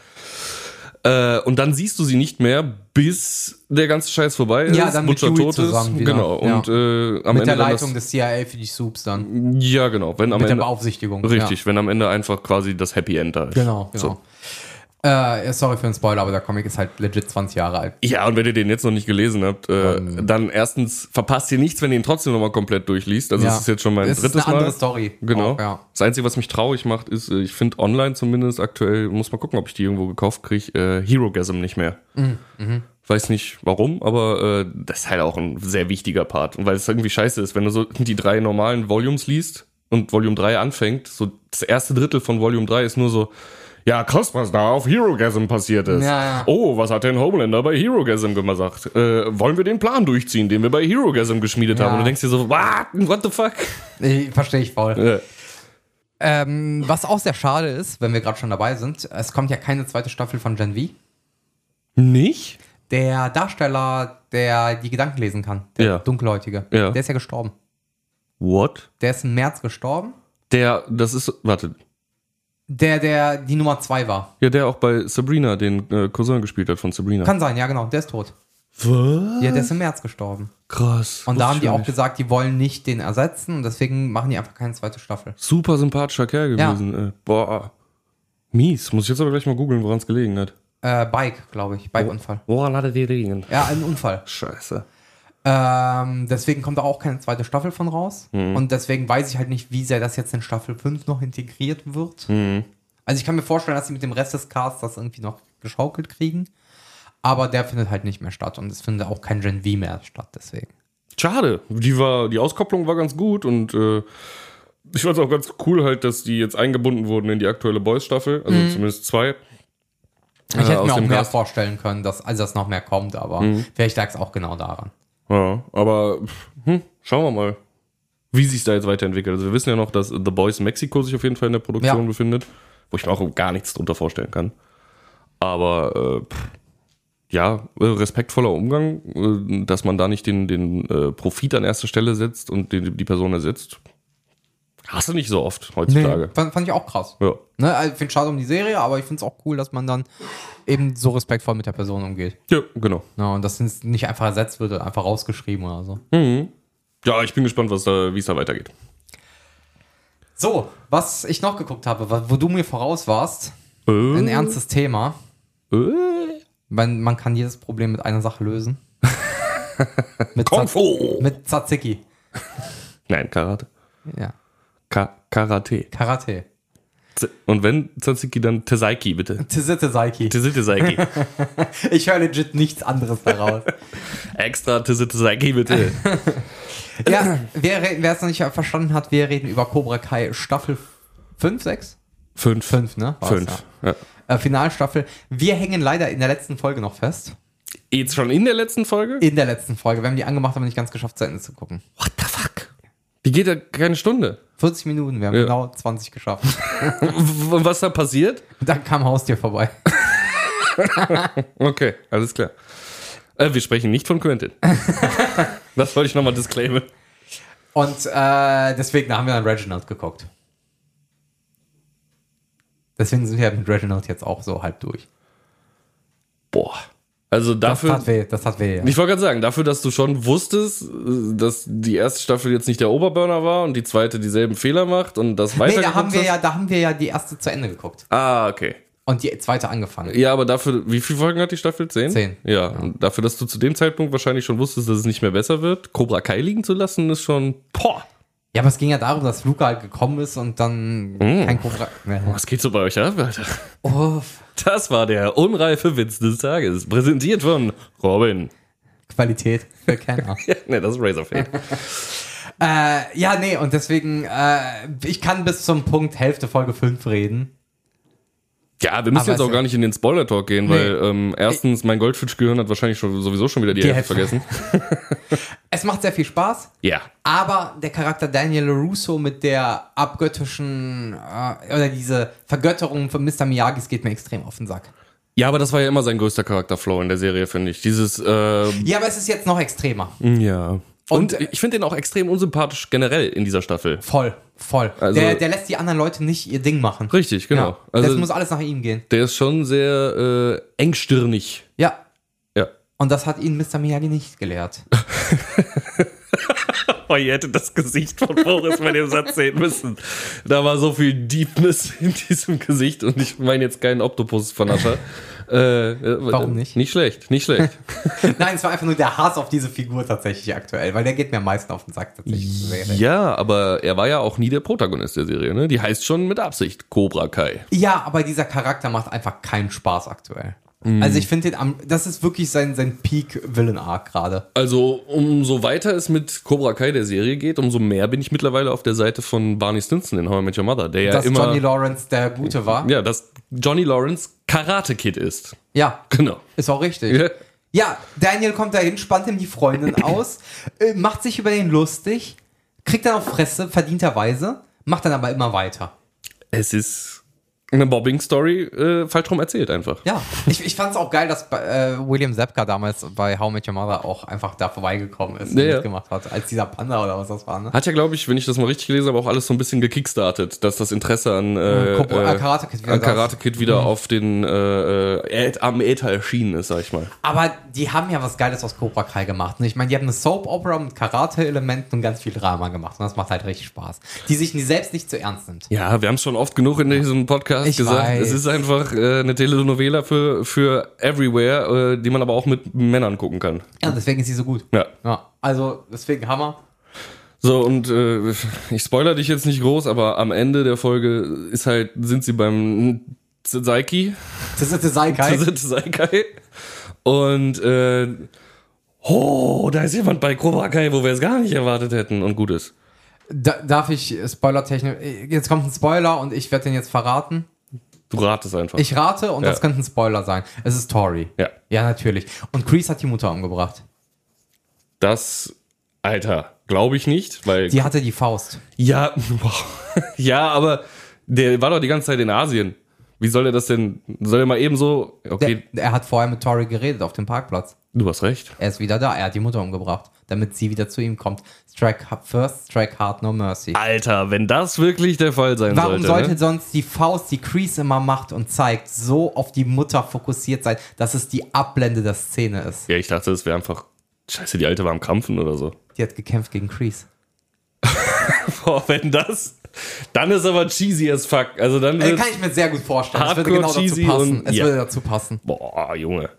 Äh, und dann siehst du sie nicht mehr, bis der ganze Scheiß vorbei ist, Ja, dann mit Butcher Huey tot zusammen ist. wieder. Genau. Ja. Und äh, am Mit Ende der dann Leitung das, des C I A für die Soups dann. ja, genau. Wenn am Mit der Ende, Beaufsichtigung. richtig, wenn am Ende einfach quasi das Happy End da ist. Ja. Genau, genau. So. Äh, sorry für den Spoiler, aber der Comic ist halt legit zwanzig Jahre alt. Ja, und wenn ihr den jetzt noch nicht gelesen habt, äh, Ähm. dann erstens verpasst ihr nichts, wenn ihr ihn trotzdem nochmal komplett durchliest. Also Ja. das ist jetzt schon mein Es ist drittes eine andere Mal. Story. Genau. Auch, ja. Das Einzige, was mich traurig macht, ist, äh, ich finde online zumindest aktuell, muss mal gucken, ob ich die irgendwo gekauft kriege, äh, Herogasm nicht mehr. Mhm. Weiß nicht warum, aber äh, das ist halt auch ein sehr wichtiger Part. Und weil es irgendwie scheiße ist, wenn du so die drei normalen Volumes liest und Volume drei anfängt, so das erste Drittel von Volume drei ist nur so, ja, krass, was da auf Herogasm passiert ist. Ja, ja. Oh, was hat denn Homelander bei Herogasm gesagt? Äh, wollen wir den Plan durchziehen, den wir bei Herogasm geschmiedet Ja. haben? Und du denkst dir so, what, what the fuck? Ich, verstehe ich voll. Ja. Ähm, was auch sehr schade ist, wenn wir gerade schon dabei sind, es kommt ja keine zweite Staffel von Gen V. Nicht? Der Darsteller, der die Gedanken lesen kann, der Ja. Dunkelhäutige, Ja. der ist ja gestorben. What? Der ist im März gestorben. Der, das ist, warte, Der, der die Nummer zwei war. ja, der auch bei Sabrina, den äh, Cousin gespielt hat von Sabrina. Kann sein, ja genau, der ist tot. Was? Ja, der ist im März gestorben. Krass. Und da haben Wusste die ich auch nicht. gesagt, die wollen nicht den ersetzen und deswegen machen die einfach keine zweite Staffel. Super sympathischer Kerl Ja. gewesen. Äh, boah. Mies. Muss ich jetzt aber gleich mal googeln, woran es gelegen hat. Äh, Bike, glaube ich, Bike-Unfall. Woran hat er die liegen? Ja, ein Unfall. Scheiße. Ähm, deswegen kommt da auch keine zweite Staffel von raus. Mhm. Und deswegen weiß ich halt nicht, wie sehr das jetzt in Staffel fünf noch integriert wird. Mhm. Also ich kann mir vorstellen, dass sie mit dem Rest des Casts das irgendwie noch geschaukelt kriegen. Aber der findet halt nicht mehr statt. Und es findet auch kein Gen V mehr statt, deswegen. Schade. Die, war, die Auskopplung war ganz gut und äh, ich fand es auch ganz cool halt, dass die jetzt eingebunden wurden in die aktuelle Boys-Staffel. Also Mhm. zumindest zwei. Ich hätte Äh, aus mir auch dem mehr Cast. vorstellen können, dass also dass noch mehr kommt, aber Mhm. vielleicht lag es auch genau daran. Ja, aber hm, schauen wir mal, wie sich da jetzt weiterentwickelt. Also wir wissen ja noch, dass The Boys Mexiko sich auf jeden Fall in der Produktion Ja. befindet, wo ich mir auch gar nichts drunter vorstellen kann. Aber äh, pff, ja, äh, respektvoller Umgang, äh, dass man da nicht den, den äh, Profit an erster Stelle setzt und die, die Person ersetzt. Hast du nicht so oft heutzutage. fand, fand ich auch krass. Ja. Ne, also ich finde es schade um die Serie, aber ich finde es auch cool, dass man dann eben so respektvoll mit der Person umgeht. Ja, genau. Ja, und dass es nicht einfach ersetzt wird oder einfach rausgeschrieben oder so. Mhm. Ja, ich bin gespannt, was da, wie es da weitergeht. So, was ich noch geguckt habe, wo du mir voraus warst, Äh, ein ernstes Thema. äh, Man, man kann jedes Problem mit einer Sache lösen. mit, Kung Tza- Fu! mit Tzatziki. Nein, Karate. Ja. Ka- Karate. Karate. Z- Und wenn Tzatziki, dann Tesaiki, bitte. Tesitte-Saiki. Tesaiki. Ich höre legit nichts anderes daraus. Extra Tesaiki, bitte. Ja, wer wer es noch nicht verstanden hat, wir reden über Cobra Kai Staffel fünf, sechs? Fünf. fünf, ne? War's, Fünf, ja. ja. Äh, Finalstaffel. Wir hängen leider in der letzten Folge noch fest. Jetzt schon in der letzten Folge? In der letzten Folge. Wir haben die angemacht, aber nicht ganz geschafft, zu Ende zu gucken. What the fuck? Die geht ja keine Stunde. vierzig Minuten, wir haben Ja. genau zwanzig geschafft. Und was da passiert? Dann kam Haustier vorbei. Okay, alles klar. Äh, wir sprechen nicht von Quentin. Das wollte ich nochmal disclaimen. Und äh, deswegen haben wir dann Reginald geguckt. Deswegen sind wir mit Reginald jetzt auch so halb durch. Boah. Also Das dafür... hat weh, das hat weh. Ja. Ich wollte gerade sagen, dafür, dass du schon wusstest, dass die erste Staffel jetzt nicht der Oberburner war und die zweite dieselben Fehler macht und das weiter. Nee, da haben wir ja, da haben wir ja die erste zu Ende geguckt. Ah, okay. Und die zweite angefangen. Ja, aber dafür, wie viele Folgen hat die Staffel? Zehn? Zehn. Ja, und dafür, dass du zu dem Zeitpunkt wahrscheinlich schon wusstest, dass es nicht mehr besser wird, Cobra Kai liegen zu lassen, ist schon, boah. Ja, aber es ging ja darum, dass Luca halt gekommen ist und dann Mm. kein Cobra. Nee. Was geht so bei euch ab, Alter? Uff. Das war der unreife Witz des Tages, präsentiert von Robin. Qualität für Kenner. Ja, ne, das ist Razorfade. äh, ja, nee, und deswegen, äh, ich kann bis zum Punkt Hälfte Folge fünf reden. Ja, wir müssen Aber jetzt auch es- gar nicht in den Spoiler-Talk gehen, Nee. weil ähm, erstens, mein Goldfisch-Gehirn hat wahrscheinlich schon, sowieso schon wieder die, Die Hälfte Hälfte. vergessen. Es macht sehr viel Spaß, Ja. aber der Charakter Daniel LaRusso mit der abgöttischen, äh, oder diese Vergötterung von Mister Miyagis geht mir extrem auf den Sack. Ja, aber das war ja immer sein größter Charakterflow in der Serie, finde ich. Dieses, äh, Ja, aber es ist jetzt noch extremer. ja. Und, Und- ich finde den auch extrem unsympathisch generell in dieser Staffel. Voll, voll. Also- der, der lässt die anderen Leute nicht ihr Ding machen. Richtig, genau. Ja, Also, das muss alles nach ihm gehen. der ist schon sehr äh, engstirnig. Ja. Ja. Und das hat ihn Mister Miyagi nicht gelehrt. Oh, ihr hättet das Gesicht von Boris bei dem Satz sehen müssen. Da war so viel Deepness in diesem Gesicht und ich meine jetzt keinen Oktopus-Vernascher. Äh, Warum nicht? Nicht schlecht, nicht schlecht. Nein, es war einfach nur der Hass auf diese Figur tatsächlich aktuell, weil der geht mir am meisten auf den Sack tatsächlich. Serie. Ja, aber er war ja auch nie der Protagonist der Serie, ne? Die heißt schon mit Absicht Cobra Kai. Ja, aber dieser Charakter macht einfach keinen Spaß aktuell. Mhm. Also ich finde den am, das ist wirklich sein, sein Peak-Villain-Arc gerade. Also, umso weiter es mit Cobra Kai der Serie geht, umso mehr bin ich mittlerweile auf der Seite von Barney Stinson in How I Met Your Mother, der ja Dass immer... Johnny Lawrence der Gute war. ja, dass Johnny Lawrence Karate Kid ist. Ja, Genau. ist auch richtig. Ja. Ja, Daniel kommt dahin, spannt ihm die Freundin aus, äh, macht sich über den lustig, kriegt dann auf Fresse, verdienterweise, macht dann aber immer weiter. Es ist eine Bobbing-Story äh, falsch rum erzählt einfach. Ja, ich, ich fand es auch geil, dass äh, William Zabka damals bei How I Met Your Mother auch einfach da vorbeigekommen ist und Ja, ja. mitgemacht hat, als dieser Panda oder was das war, ne? Hat ja, glaube ich, wenn ich das mal richtig gelesen habe, auch alles so ein bisschen gekickstartet, dass das Interesse an, äh, Cobra- äh, äh, Karate Kid wieder an da Karate Kid wieder auf den äh, äh, am Äther erschienen ist, sag ich mal. Aber die haben ja was Geiles aus Cobra Kai gemacht. Und ich meine, die haben eine Soap-Opera mit Karate-Elementen und ganz viel Drama gemacht. Und das macht halt richtig Spaß. Die sich nie selbst nicht zu ernst nimmt. Ja, wir haben es schon oft genug in diesem Podcast Ich gesagt. weiß. Es ist einfach äh, eine Telenovela für, für Everywhere, äh, die man aber auch mit Männern gucken kann. Ja, deswegen ist sie so gut. Ja. Ja, also deswegen Hammer. So, und äh, ich spoiler dich jetzt nicht groß, aber am Ende der Folge ist halt, sind sie beim Tzatziki. Das ist der Saikai. Tzatziki. Und äh, oh, da ist jemand bei Cobra Kai, wo wir es gar nicht erwartet hätten und gut ist. Da, darf ich Spoiler-technisch... Jetzt kommt ein Spoiler und ich werde den jetzt verraten. Du ratest einfach. Ich rate und Ja. das könnte ein Spoiler sein. Es ist Tori. Ja. Ja, natürlich. Und Kreese hat die Mutter umgebracht. Das, Alter, glaube ich nicht, weil... Die hatte die Faust. Ja, boah. Ja, aber der war doch die ganze Zeit in Asien. Wie soll er das denn? Soll er mal eben so... Okay, Der, er hat vorher mit Tori geredet auf dem Parkplatz. du hast recht. Er ist wieder da. Er hat die Mutter umgebracht, damit sie wieder zu ihm kommt. Strike hard first, strike hard, no mercy. Alter, wenn das wirklich der Fall sein Warum sollte... sollte ne? sonst die Faust, die Kreese immer macht und zeigt, so auf die Mutter fokussiert sein, dass es die Ablende der Szene ist? Ja, ich dachte, es wäre einfach... Scheiße, die Alte war am Krampfen oder so. Die hat gekämpft gegen Kreese. Boah, wenn das... Dann ist aber cheesy as fuck. Also dann Äh, wird... kann ich mir sehr gut vorstellen. Es würde Hardcore genau dazu cheesy passen. und- Es ja. würde dazu passen. Boah, Junge.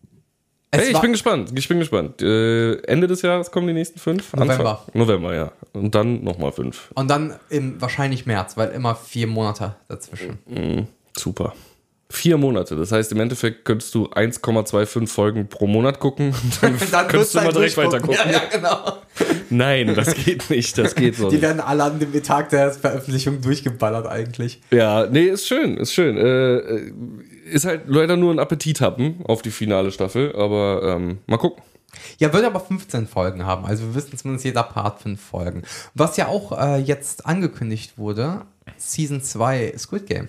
Es Hey, ich war- bin gespannt. Ich bin gespannt. Äh, Ende des Jahres kommen die nächsten fünf? November. Anfang? November, ja. und dann nochmal fünf. Und dann im wahrscheinlich März, weil immer vier Monate dazwischen. Mhm, super. Vier Monate. Das heißt, im Endeffekt könntest du eins Komma fünfundzwanzig Folgen pro Monat gucken. Und dann, dann könntest du mal direkt weiter gucken. Ja, ja, genau. Nein, das geht nicht. Das geht so Die nicht. werden alle an dem Tag der Veröffentlichung durchgeballert eigentlich. Ja, nee, ist schön, ist schön. Äh, ist halt leider nur ein Appetit haben auf die finale Staffel, aber ähm, mal gucken. Ja, wird aber fünfzehn Folgen haben. Also wir wissen zumindest jeder Part fünf Folgen. Was ja auch äh, jetzt angekündigt wurde, Season zwei Squid Game.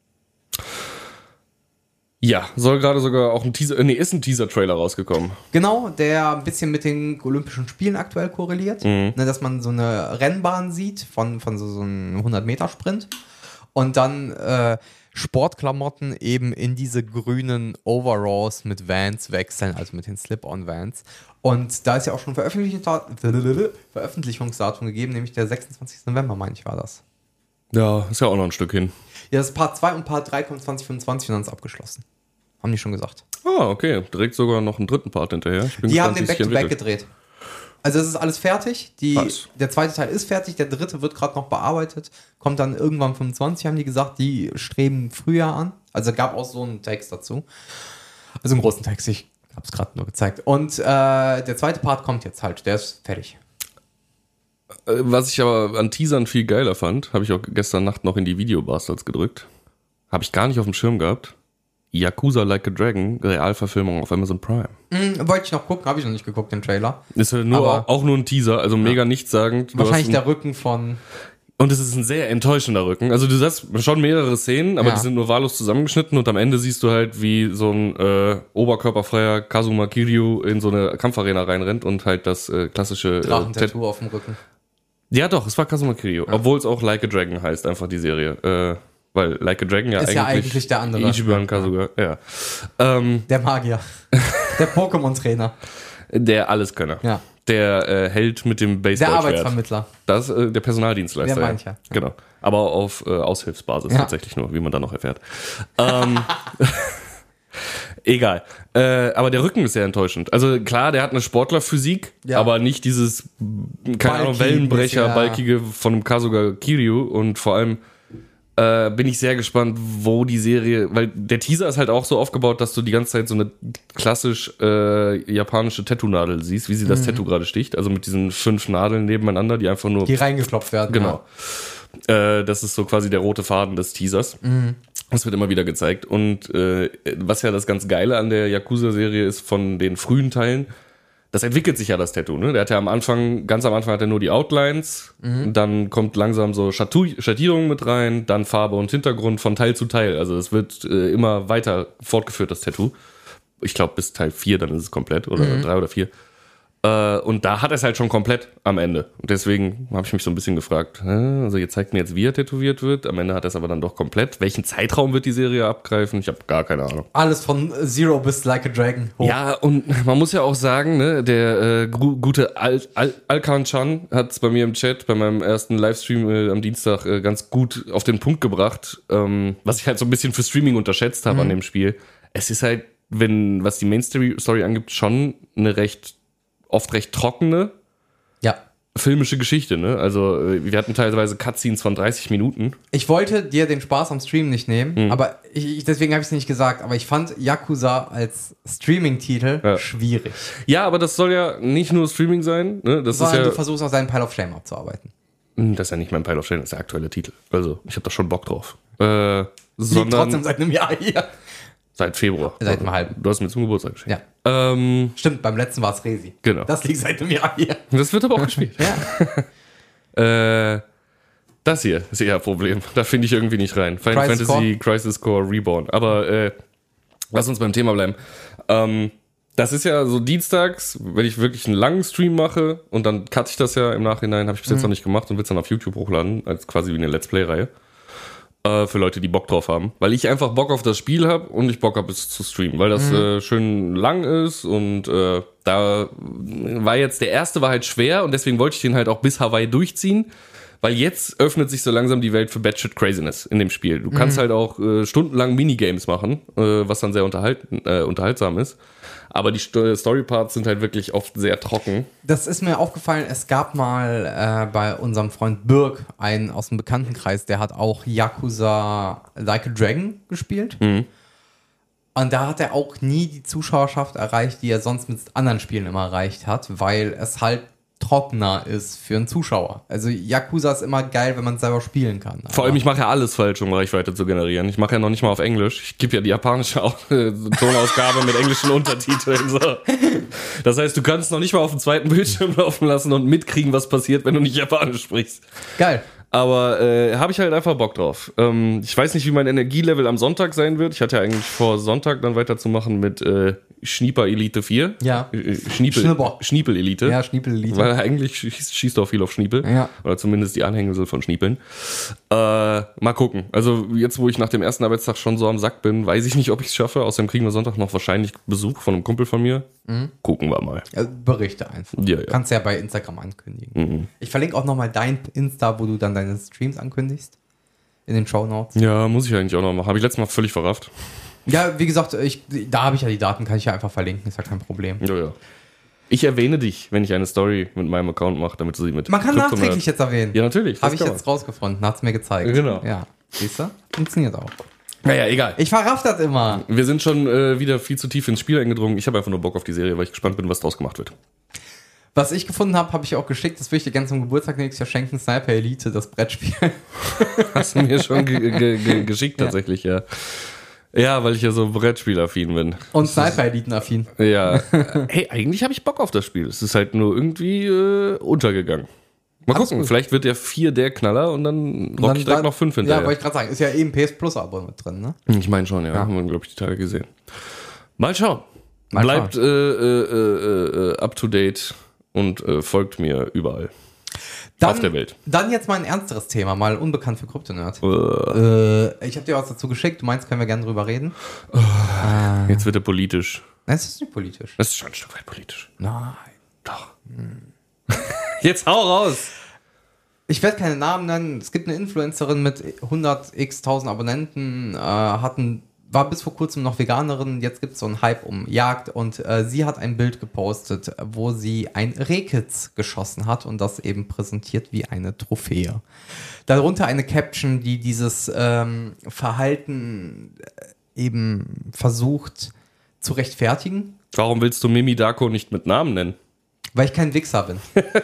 Ja, soll gerade sogar auch ein Teaser, äh, nee, ist ein Teaser-Trailer rausgekommen. Genau, der ein bisschen mit den Olympischen Spielen aktuell korreliert. Mhm. Ne, dass man so eine Rennbahn sieht von, von so, so einem hundert-Meter-Sprint und dann äh, Sportklamotten eben in diese grünen Overalls mit Vans wechseln, also mit den Slip-on-Vans. Und da ist ja auch schon ein Veröffentlichungsdatum, Veröffentlichungsdatum gegeben, nämlich der sechsundzwanzigsten November, meine ich, war das. Ja, ist ja auch noch ein Stück hin. Ja, das ist Part zwei und Part drei kommt zwanzig fünfundzwanzig und dann ist abgeschlossen. Haben die schon gesagt. Ah, okay. Direkt sogar noch einen dritten Part hinterher. Ich bin die gespannt, haben den Back-to-Back gedreht. Also es ist alles fertig. Die, der zweite Teil ist fertig, der dritte wird gerade noch bearbeitet. Kommt dann irgendwann fünfundzwanzig, haben die gesagt. Die streben Frühjahr an. Also gab auch so einen Text dazu. Also einen großen Text, ich habe es gerade nur gezeigt. Und äh, der zweite Part kommt jetzt halt, der ist fertig. Was ich aber an Teasern viel geiler fand, habe ich auch gestern Nacht noch in die Videobastards gedrückt. Habe ich gar nicht auf dem Schirm gehabt. Yakuza Like a Dragon, Realverfilmung auf Amazon Prime. Mhm, wollte ich noch gucken, habe ich noch nicht geguckt, den Trailer. Ist ja nur, auch, auch nur ein Teaser, also mega ja. nichtssagend. Wahrscheinlich der Rücken von... Und es ist ein sehr enttäuschender Rücken. Also du hast schon mehrere Szenen, aber ja. die sind nur wahllos zusammengeschnitten und am Ende siehst du halt, wie so ein äh, oberkörperfreier Kazuma Kiryu in so eine Kampfarena reinrennt und halt das äh, klassische... Drachentattoo äh, auf dem Rücken. Ja doch, es war Kazuma Kiryu, ja. obwohl es auch Like a Dragon heißt, einfach die Serie. Äh, weil Like a Dragon ja ist eigentlich... Ist ja eigentlich der andere. Ichiban Kasuga, ja. Ähm, der Magier. Der Pokémon-Trainer. Der Alleskönner. Ja. Der äh, Held mit dem Baseballschwert. Der Arbeitsvermittler. Das äh, der Personaldienstleister. Der mancher. Ja. Genau. Aber auf äh, Aushilfsbasis ja. tatsächlich nur, wie man dann noch erfährt. ähm, egal. Äh, aber der Rücken ist sehr enttäuschend. Also klar, der hat eine Sportlerphysik, ja. aber nicht dieses, keine Ahnung, Wellenbrecher, ja. balkige von einem Kasuga Kiryu. Und vor allem äh, bin ich sehr gespannt, wo die Serie, weil der Teaser ist halt auch so aufgebaut, dass du die ganze Zeit so eine klassisch äh, japanische Tattoo-Nadel siehst, wie sie das mhm. Tattoo gerade sticht. Also mit diesen fünf Nadeln nebeneinander, die einfach nur... Die reingeklopft werden. Genau. Ja. Äh, das ist so quasi der rote Faden des Teasers. Mhm. Das wird immer wieder gezeigt. Und äh, was ja das ganz Geile an der Yakuza-Serie ist von den frühen Teilen, das entwickelt sich ja das Tattoo, ne? Der hat ja am Anfang, ganz am Anfang hat er nur die Outlines, mhm. dann kommt langsam so Schattu- Schattierung mit rein, dann Farbe und Hintergrund von Teil zu Teil. Also es wird äh, immer weiter fortgeführt, das Tattoo. Ich glaube bis Teil vier, dann ist es komplett, oder mhm. drei oder vier. Äh, und da hat er es halt schon komplett am Ende. Und deswegen habe ich mich so ein bisschen gefragt, hä? Also ihr zeigt mir jetzt, wie er tätowiert wird. Am Ende hat er es aber dann doch komplett. Welchen Zeitraum wird die Serie abgreifen? Ich habe gar keine Ahnung. Alles von Zero bis Like a Dragon. Hoch. Ja, und man muss ja auch sagen, ne, der äh, gu- gute Al- Al- Alkan-chan hat es bei mir im Chat, bei meinem ersten Livestream äh, am Dienstag äh, ganz gut auf den Punkt gebracht, ähm, was ich halt so ein bisschen für Streaming unterschätzt habe mhm. an dem Spiel. Es ist halt, wenn, was die Main-Story angibt, schon eine recht oft recht trockene, ja. filmische Geschichte, ne? Also wir hatten teilweise Cutscenes von dreißig Minuten. Ich wollte dir den Spaß am Stream nicht nehmen, hm. aber ich, ich, deswegen habe ich es nicht gesagt, aber ich fand Yakuza als Streaming-Titel ja. schwierig. Ja, aber das soll ja nicht nur Streaming sein, ne? Das Sondern ist ja, du versuchst auch deinen Pile of Shame abzuarbeiten. Das ist ja nicht mein Pile of Shame, das ist der aktuelle Titel. Also ich habe da schon Bock drauf. Äh, sondern trotzdem seit einem Jahr hier. Seit Februar. Seit einem halben. Du hast mir zum Geburtstag geschenkt. Ja. Ähm, Stimmt, beim letzten war es Resi. Genau. Das liegt seit einem Jahr hier. Das wird aber auch gespielt. Ja. äh, das hier ist eher ein Problem. Da finde ich irgendwie nicht rein. Final Crisis Fantasy Core? Crisis Core Reborn. Aber äh, lass uns beim Thema bleiben. Ähm, das ist ja so dienstags, wenn ich wirklich einen langen Stream mache und dann cutte ich das ja im Nachhinein, habe ich bis jetzt mhm. noch nicht gemacht und will es dann auf YouTube hochladen, als quasi wie eine Let's Play-Reihe. Für Leute, die Bock drauf haben. Weil ich einfach Bock auf das Spiel habe und ich Bock habe, es zu streamen. Weil das mhm. äh, schön lang ist und äh, da war jetzt, der erste war halt schwer und deswegen wollte ich den halt auch bis Hawaii durchziehen, Weil jetzt öffnet sich so langsam die Welt für Batshit Craziness in dem Spiel. Du kannst mhm. halt auch äh, stundenlang Minigames machen, äh, was dann sehr unterhalten, äh, unterhaltsam ist. Aber die Sto- Story-Parts sind halt wirklich oft sehr trocken. Das ist mir aufgefallen, es gab mal äh, bei unserem Freund Birk einen aus dem Bekanntenkreis, der hat auch Yakuza Like a Dragon gespielt. Mhm. Und da hat er auch nie die Zuschauerschaft erreicht, die er sonst mit anderen Spielen immer erreicht hat, weil es halt trockener ist für einen Zuschauer. Also Yakuza ist immer geil, wenn man es selber spielen kann. Vor allem, ich mache ja alles falsch, um Reichweite zu generieren. Ich mache ja noch nicht mal auf Englisch. Ich gebe ja die japanische äh, Tonausgabe mit englischen Untertiteln. So. Das heißt, du kannst noch nicht mal auf dem zweiten Bildschirm laufen lassen und mitkriegen, was passiert, wenn du nicht Japanisch sprichst. Geil. Aber äh, habe ich halt einfach Bock drauf. Ähm, ich weiß nicht, wie mein Energielevel am Sonntag sein wird. Ich hatte ja eigentlich vor, Sonntag dann weiterzumachen mit äh, Schnieper Elite vier. Ja. Äh, Schniepel, Schniepel Elite. Ja, Schniepel Elite. Weil eigentlich schießt, schießt auch viel auf Schniepel. Ja. Oder zumindest die Anhängsel von Schniepeln. Äh, mal gucken. Also jetzt, wo ich nach dem ersten Arbeitstag schon so am Sack bin, weiß ich nicht, ob ich es schaffe. Außerdem kriegen wir Sonntag noch wahrscheinlich Besuch von einem Kumpel von mir. Mhm. Gucken wir mal. Ja, berichte einfach. Ja, ja. Kannst ja bei Instagram ankündigen. Mhm. Ich verlinke auch nochmal dein Insta, wo du dann deine Streams ankündigst. In den Shownotes. Ja, muss ich eigentlich auch noch machen. Habe ich letztes Mal völlig verrafft. Ja, wie gesagt, ich, da habe ich ja die Daten, kann ich ja einfach verlinken, ist ja kein Problem. Ja, ja. Ich erwähne dich, wenn ich eine Story mit meinem Account mache, damit du sie mit Man kann Kryptonaut- nachträglich jetzt erwähnen. Ja, natürlich. Habe ich jetzt rausgefunden, hat es mir gezeigt. Genau. Ja, siehst du? Funktioniert auch. Naja, egal. Ich verraff das immer. Wir sind schon äh, wieder viel zu tief ins Spiel eingedrungen. Ich habe einfach nur Bock auf die Serie, weil ich gespannt bin, was draus gemacht wird. Was ich gefunden habe, habe ich auch geschickt. Das will ich dir gerne zum Geburtstag nächstes Jahr schenken. Sniper Elite, das Brettspiel. Hast du mir schon ge- ge- ge- geschickt, tatsächlich, ja. Ja, weil ich ja so Brettspielaffin bin. Und Sniper-Eliten-affin. Ja. Hey, eigentlich habe ich Bock auf das Spiel. Es ist halt nur irgendwie äh, untergegangen. Mal Alles gucken, gut. vielleicht wird der vier der Knaller und dann rock ich direkt noch fünf hinterher. Ja, wollte ich gerade sagen. Ist ja eben P S Plus-Abo mit drin, ne? Ich meine schon, ja. Ja. Haben wir, glaube ich, die Tage gesehen. Mal schauen. Mal Bleibt äh, äh, äh, up to date und äh, folgt mir überall. Dann, auf der Welt. Dann jetzt mal ein ernsteres Thema, mal unbekannt für Kryptonerd. Äh, Äh, ich habe dir was dazu geschickt. Du meinst, können wir gerne drüber reden? Jetzt wird er politisch. Nein, es ist nicht politisch. Das ist schon ein Stück weit politisch. Nein. Doch. Jetzt hau raus. Ich werde keine Namen nennen. Es gibt eine Influencerin mit hundert x tausend Abonnenten, äh, hatten, war bis vor kurzem noch Veganerin. Jetzt gibt es so einen Hype um Jagd und äh, sie hat ein Bild gepostet, wo sie ein Rehkitz geschossen hat und das eben präsentiert wie eine Trophäe. Darunter eine Caption, die dieses ähm, Verhalten äh, eben versucht zu rechtfertigen. Warum willst du Mimi Darko nicht mit Namen nennen? Weil ich kein Wichser bin.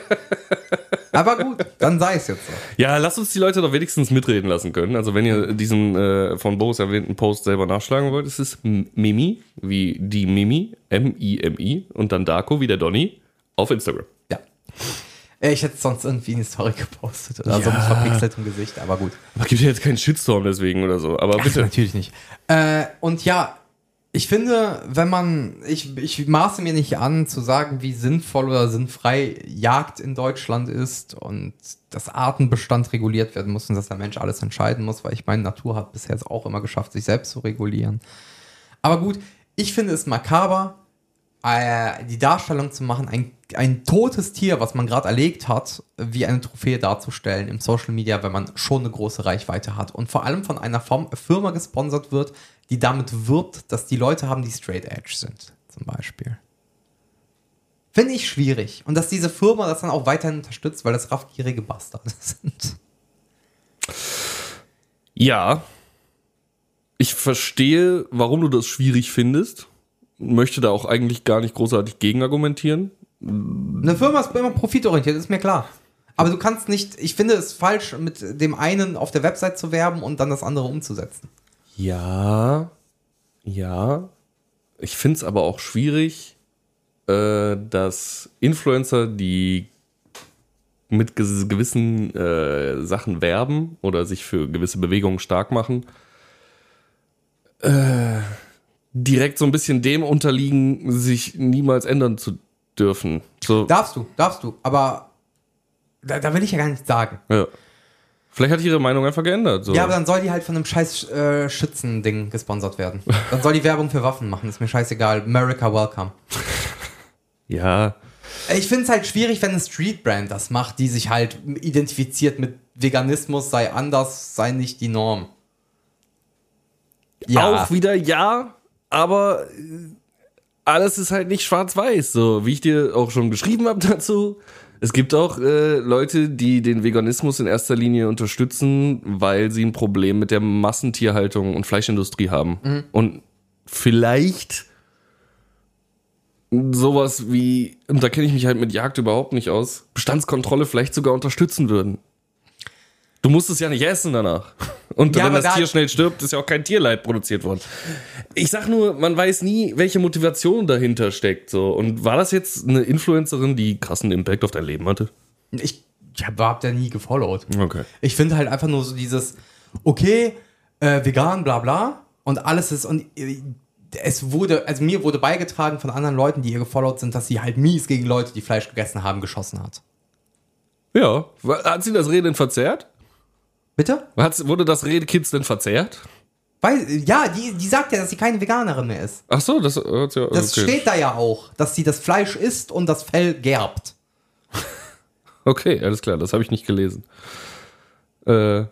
Aber gut, dann sei es jetzt so. Ja, lasst uns die Leute doch wenigstens mitreden lassen können. Also wenn ihr diesen äh, von Boris erwähnten Post selber nachschlagen wollt, es ist M- Mimi, wie die Mimi, M I M I, und dann Darko, wie der Donny, auf Instagram. Ja. Äh, Ich hätte sonst irgendwie eine Story gepostet oder so Ja. mit verpixeltem Gesicht, aber gut. Aber gibt ja jetzt keinen Shitstorm deswegen oder so. Aber Ach, bitte. natürlich nicht. Äh, und ja, ich finde, wenn man, ich, ich maße mir nicht an, zu sagen, wie sinnvoll oder sinnfrei Jagd in Deutschland ist und dass Artenbestand reguliert werden muss und dass der Mensch alles entscheiden muss, weil ich meine, Natur hat bisher es auch immer geschafft, sich selbst zu regulieren. Aber gut, ich finde es makaber, äh, die Darstellung zu machen, ein, ein totes Tier, was man gerade erlegt hat, wie eine Trophäe darzustellen im Social Media, wenn man schon eine große Reichweite hat und vor allem von einer Form, Firma gesponsert wird, die damit wirbt, dass die Leute haben, die straight edge sind, zum Beispiel. Finde ich schwierig. Und dass diese Firma das dann auch weiterhin unterstützt, weil das raffgierige Bastarde sind. Ja. Ich verstehe, warum du das schwierig findest. Möchte da auch eigentlich gar nicht großartig gegenargumentieren. Eine Firma ist immer profitorientiert, ist mir klar. Aber du kannst nicht, ich finde es falsch, mit dem einen auf der Website zu werben und dann das andere umzusetzen. Ja, ja. Ich finde es aber auch schwierig, äh, dass Influencer, die mit ges- gewissen äh, Sachen werben oder sich für gewisse Bewegungen stark machen, äh, direkt so ein bisschen dem unterliegen, sich niemals ändern zu dürfen. So, Darfst du, darfst du, aber da, da will ich ja gar nichts sagen. ja. Vielleicht hat ihre Meinung einfach geändert. So. Ja, aber dann soll die halt von einem scheiß äh, Schützen-Ding gesponsert werden. Dann soll die Werbung für Waffen machen, ist mir scheißegal. America welcome. Ja. Ich finde es halt schwierig, wenn eine Street-Brand das macht, die sich halt identifiziert mit Veganismus sei anders, sei nicht die Norm. Ja. Auch wieder ja, aber alles ist halt nicht schwarz-weiß, so wie ich dir auch schon geschrieben habe dazu. Es gibt auch äh, Leute, die den Veganismus in erster Linie unterstützen, weil sie ein Problem mit der Massentierhaltung und Fleischindustrie haben. Mhm. Und vielleicht sowas wie, und da kenne ich mich halt mit Jagd überhaupt nicht aus, Bestandskontrolle vielleicht sogar unterstützen würden. Du musst es ja nicht essen danach. Und ja, wenn das da Tier schnell stirbt, ist ja auch kein Tierleid produziert worden. Ich sag nur, man weiß nie, welche Motivation dahinter steckt. So. Und war das jetzt eine Influencerin, die krassen Impact auf dein Leben hatte? Ich, ich hab, hab da nie gefollowt. Okay. Ich finde halt einfach nur so dieses, okay, äh, vegan, bla bla, und alles ist, und äh, es wurde, also mir wurde beigetragen von anderen Leuten, die ihr gefollowt sind, dass sie halt mies gegen Leute, die Fleisch gegessen haben, geschossen hat. Ja. Hat sie das Reh denn verzehrt? Bitte? Hat's, wurde das Rehkids denn verzehrt? Weil, ja, die, die sagt ja, dass sie keine Veganerin mehr ist. Ach so, das, ja, okay. Das steht da ja auch, dass sie das Fleisch isst und das Fell gerbt. Okay, alles klar, das habe ich nicht gelesen. Äh,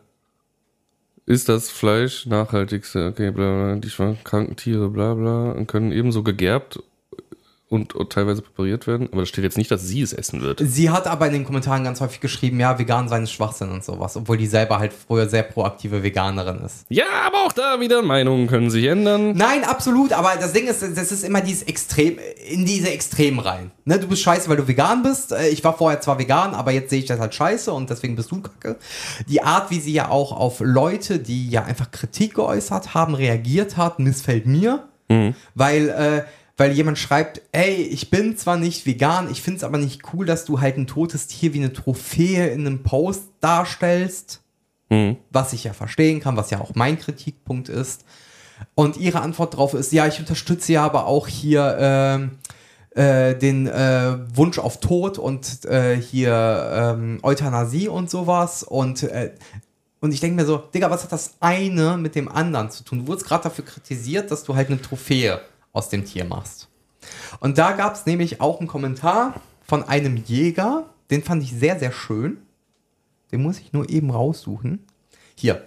ist das Fleisch nachhaltigste? Okay, bla bla, die kranken Tiere, bla bla, und können ebenso gegerbt Und, und teilweise präpariert werden. Aber da steht jetzt nicht, dass sie es essen wird. Sie hat aber in den Kommentaren ganz häufig geschrieben, ja, vegan sein ist Schwachsinn und sowas. Obwohl die selber halt früher sehr proaktive Veganerin ist. Ja, aber auch da wieder Meinungen können sich ändern. Nein, absolut. Aber das Ding ist, das ist immer dieses Extrem, in diese Extremen rein. Ne, du bist scheiße, weil du vegan bist. Ich war vorher zwar vegan, aber jetzt sehe ich das halt scheiße und deswegen bist du kacke. Die Art, wie sie ja auch auf Leute, die ja einfach Kritik geäußert haben, reagiert hat, missfällt mir. Mhm. Weil, äh, Weil jemand schreibt, ey, ich bin zwar nicht vegan, ich finde es aber nicht cool, dass du halt ein totes Tier wie eine Trophäe in einem Post darstellst. Mhm. Was ich ja verstehen kann, was ja auch mein Kritikpunkt ist. Und ihre Antwort darauf ist, ja, ich unterstütze ja aber auch hier äh, äh, den äh, Wunsch auf Tod und äh, hier ähm, Euthanasie und sowas. Und, äh, und ich denke mir so, Digga, was hat das eine mit dem anderen zu tun? Du wurdest gerade dafür kritisiert, dass du halt eine Trophäe aus dem Tier machst. Und da gab es nämlich auch einen Kommentar von einem Jäger, den fand ich sehr, sehr schön. Den muss ich nur eben raussuchen. Hier.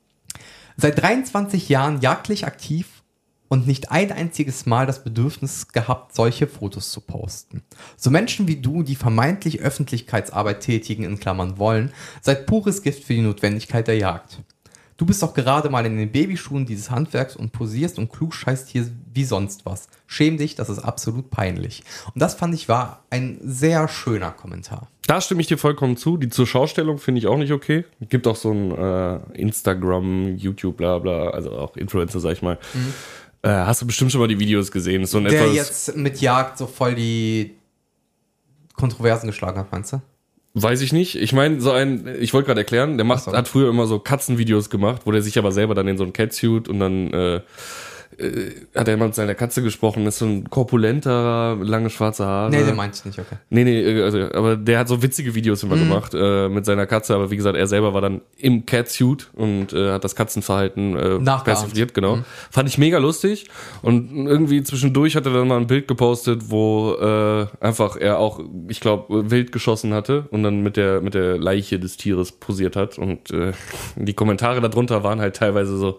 Seit dreiundzwanzig Jahren jagdlich aktiv und nicht ein einziges Mal das Bedürfnis gehabt, solche Fotos zu posten. So Menschen wie du, die vermeintlich Öffentlichkeitsarbeit tätigen, in Klammern wollen, seid pures Gift für die Notwendigkeit der Jagd. Du bist doch gerade mal in den Babyschuhen dieses Handwerks und posierst und klugscheißt hier wie sonst was. Schäm dich, das ist absolut peinlich. Und das fand ich war ein sehr schöner Kommentar. Da stimme ich dir vollkommen zu. Die Zurschaustellung finde ich auch nicht okay. Es gibt auch so ein äh, Instagram, YouTube, bla bla, also auch Influencer, sag ich mal. Mhm. Äh, hast du bestimmt schon mal die Videos gesehen? Ist so ein Der etwas jetzt mit Jagd so voll die Kontroversen geschlagen hat, meinst du? Weiß ich nicht. Ich meine, so ein, ich wollte gerade erklären, der macht, so. hat früher immer so Katzenvideos gemacht, wo der sich aber selber dann in so ein Catsuit und dann äh, äh, hat er immer mit seiner Katze gesprochen, ist so ein korpulenter, lange schwarze Haare. Nee, den meinte ich nicht, okay. Nee, nee, also, aber der hat so witzige Videos immer mhm. gemacht äh, mit seiner Katze, aber wie gesagt, er selber war dann im Catsuit und äh, hat das Katzenverhalten äh, persifliert, genau. Mhm. Fand ich mega lustig und irgendwie zwischendurch hat er dann mal ein Bild gepostet, wo äh, einfach er auch, ich glaube, wild geschossen hatte und dann mit der mit der Leiche des Tieres posiert hat und äh, die Kommentare darunter waren halt teilweise so: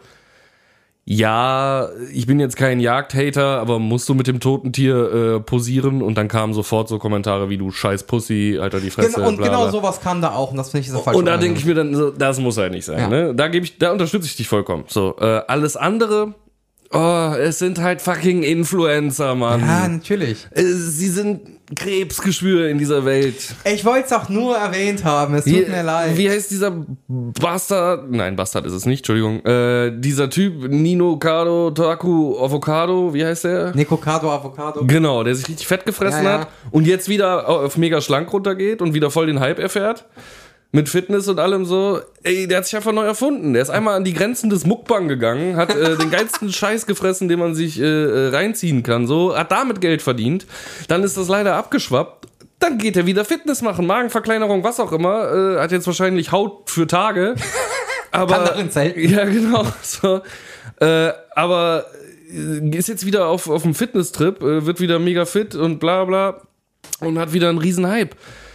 Ja, ich bin jetzt kein Jagdhater, aber musst du mit dem toten Tier äh, posieren? Und dann kamen sofort so Kommentare wie: Du scheiß Pussy, Alter, die Fresse. Genau, und bla, genau bla. sowas kam da auch und das finde ich so falsch. Und da denke ich mir dann so, das muss halt nicht sein. Ja. Ne? Da gebe ich, da unterstütze ich dich vollkommen. So, äh, alles andere, oh, es sind halt fucking Influencer, Mann. Ja, natürlich. Äh, sie sind Krebsgeschwür in dieser Welt. Ich wollte es auch nur erwähnt haben, es tut wie, mir leid. Wie heißt dieser Bastard? Nein, Bastard ist es nicht, Entschuldigung. Äh, dieser Typ, Nino Kado Taku Avocado, wie heißt der? Nico Kado Avocado. Genau, der sich richtig fett gefressen ja, ja. hat und jetzt wieder auf mega schlank runtergeht und wieder voll den Hype erfährt. Mit Fitness und allem so. Ey, der hat sich einfach neu erfunden. Der ist einmal an die Grenzen des Mukbang gegangen, hat äh, den geilsten Scheiß gefressen, den man sich äh, reinziehen kann. So, hat damit Geld verdient. Dann ist das leider abgeschwappt. Dann geht er wieder Fitness machen, Magenverkleinerung, was auch immer. Äh, hat jetzt wahrscheinlich Haut für Tage. Aber, kann darin zelten. Ja, genau. So. Äh, aber ist jetzt wieder auf, auf dem Fitness-Trip, äh, wird wieder mega fit und bla bla und hat wieder einen riesen Hype.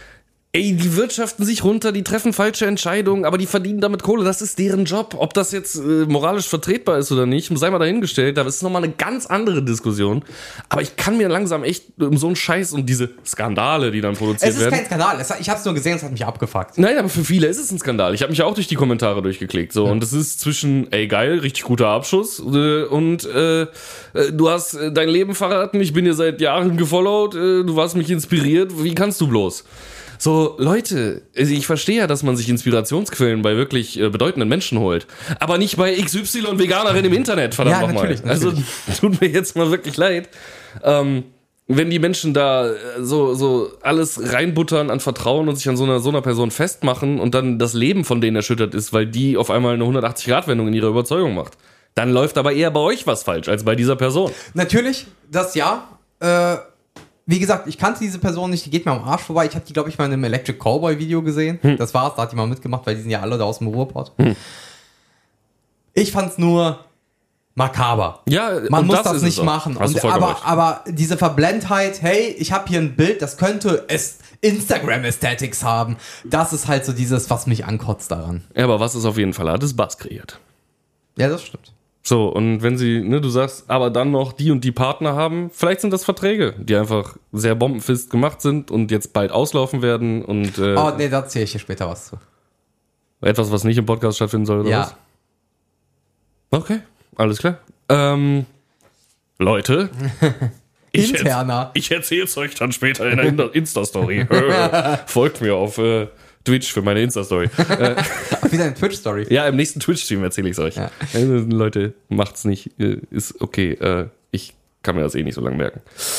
Ey, die wirtschaften sich runter, die treffen falsche Entscheidungen, aber die verdienen damit Kohle, das ist deren Job. Ob das jetzt äh, moralisch vertretbar ist oder nicht, sei mal dahingestellt, das ist nochmal eine ganz andere Diskussion. Aber ich kann mir langsam echt um so einen Scheiß und diese Skandale, die dann produziert werden. Es ist werden. kein Skandal, es, ich hab's nur gesehen, es hat mich abgefuckt. Nein, aber für viele ist es ein Skandal. Ich habe mich ja auch durch die Kommentare durchgeklickt. So. Ja. Und es ist zwischen, ey geil, richtig guter Abschuss äh, und äh, du hast äh, dein Leben verraten, ich bin dir seit Jahren gefollowt, äh, du warst mich inspiriert, wie kannst du bloß? So, Leute, ich verstehe ja, dass man sich Inspirationsquellen bei wirklich äh, bedeutenden Menschen holt. Aber nicht bei X Y Veganerin im Internet, verdammt ja, nochmal. Natürlich. Also, tut mir jetzt mal wirklich leid. Ähm, wenn die Menschen da so, so alles reinbuttern an Vertrauen und sich an so einer, so einer Person festmachen und dann das Leben von denen erschüttert ist, weil die auf einmal eine hundertachtzig-Grad-Wendung in ihrer Überzeugung macht, dann läuft aber eher bei euch was falsch als bei dieser Person. Natürlich, das ja. Äh, wie gesagt, ich kannte diese Person nicht, die geht mir am Arsch vorbei. Ich habe die, glaube ich, mal in einem Electric Cowboy Video gesehen. Hm. Das war's, da hat die mal mitgemacht, weil die sind ja alle da aus dem Ruhrpott. Hm. Ich fand's nur makaber. Ja, man muss das, das nicht machen. Und, aber, aber diese Verblendheit, hey, ich habe hier ein Bild, das könnte es Instagram-Aesthetics haben. Das ist halt so dieses, was mich ankotzt daran. Ja, aber was es auf jeden Fall hat, ist Bass kreiert. Ja, das stimmt. So, und wenn sie, ne, du sagst, aber dann noch die und die Partner haben, vielleicht sind das Verträge, die einfach sehr bombenfest gemacht sind und jetzt bald auslaufen werden und äh, oh, nee, da erzähle ich dir später was zu. Etwas, was nicht im Podcast stattfinden soll, oder ja. was? Okay, alles klar. Ähm, Leute. ich Interner. Erz- ich erzähl's euch dann später in der Insta-Story. Folgt mir auf äh, Twitch für meine Insta-Story. äh, Wie deine Twitch-Story? Ja, im nächsten Twitch-Stream erzähle ich es euch. Ja. Also, Leute, macht's nicht. Ist okay. Äh, ich kann mir das eh nicht so lange merken.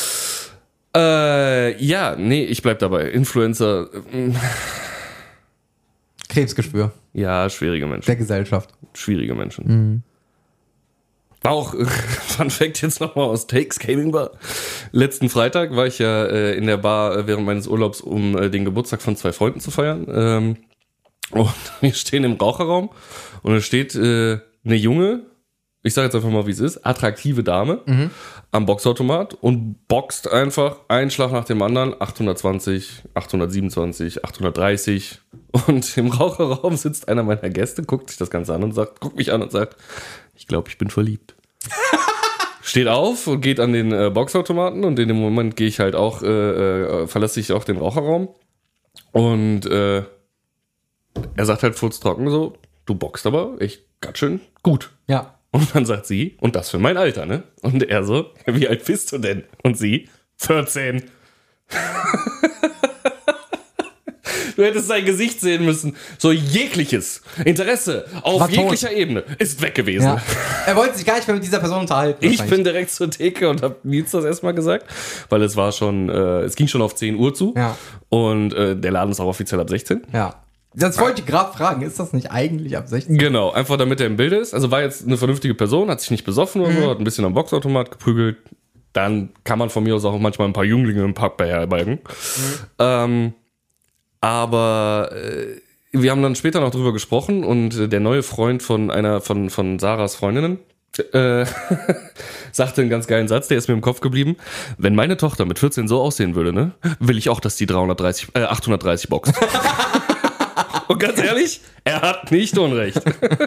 Äh, ja, nee, ich bleib dabei. Influencer. Äh, Krebsgeschwür. Ja, schwierige Menschen. Der Gesellschaft. Schwierige Menschen. Mhm. War auch, Fun Fact jetzt nochmal aus Takes Gaming Bar. Letzten Freitag war ich ja äh, in der Bar äh, während meines Urlaubs, um äh, den Geburtstag von zwei Freunden zu feiern. Ähm, und wir stehen im Raucherraum und da steht äh, eine junge, ich sage jetzt einfach mal, wie es ist, attraktive Dame mhm. am Boxautomat und boxt einfach einen Schlag nach dem anderen, achthundertzwanzig, achthundertsiebenundzwanzig, achthundertdreißig. Und im Raucherraum sitzt einer meiner Gäste, guckt sich das Ganze an und sagt, guckt mich an und sagt, ich glaube, ich bin verliebt. Steht auf und geht an den äh, Boxautomaten und in dem Moment gehe ich halt auch, äh, äh, verlasse ich auch den Raucherraum und äh, er sagt halt furztrocken so, du boxst aber echt ganz schön gut. Ja. Und dann sagt sie, und das für mein Alter, ne? Und er so, wie alt bist du denn? Und sie, vierzehn. Du hättest sein Gesicht sehen müssen. So jegliches Interesse auf War jeglicher tot. Ebene ist weg gewesen. Ja. Er wollte sich gar nicht mehr mit dieser Person unterhalten. Ich bin direkt zur Theke und habe Nils das erstmal gesagt, weil es war schon, äh, es ging schon auf zehn Uhr zu. Ja. Und äh, der Laden ist auch offiziell ab sechzehn. Ja. Das wollte ich gerade fragen, ist das nicht eigentlich ab sechzehn? Genau, einfach damit er im Bild ist. Also war jetzt eine vernünftige Person, hat sich nicht besoffen oder mhm. so, hat ein bisschen am Boxautomat geprügelt. Dann kann man von mir aus auch manchmal ein paar Jünglinge im Park beherbergen. Mhm. Ähm, aber äh, wir haben dann später noch drüber gesprochen und äh, der neue Freund von einer von, von Sarahs Freundinnen äh, sagte einen ganz geilen Satz, der ist mir im Kopf geblieben. Wenn meine Tochter mit vierzehn so aussehen würde, ne, will ich auch, dass die dreihundertdreißig, äh, achthundertdreißig boxt. Und ganz ehrlich, er hat nicht Unrecht.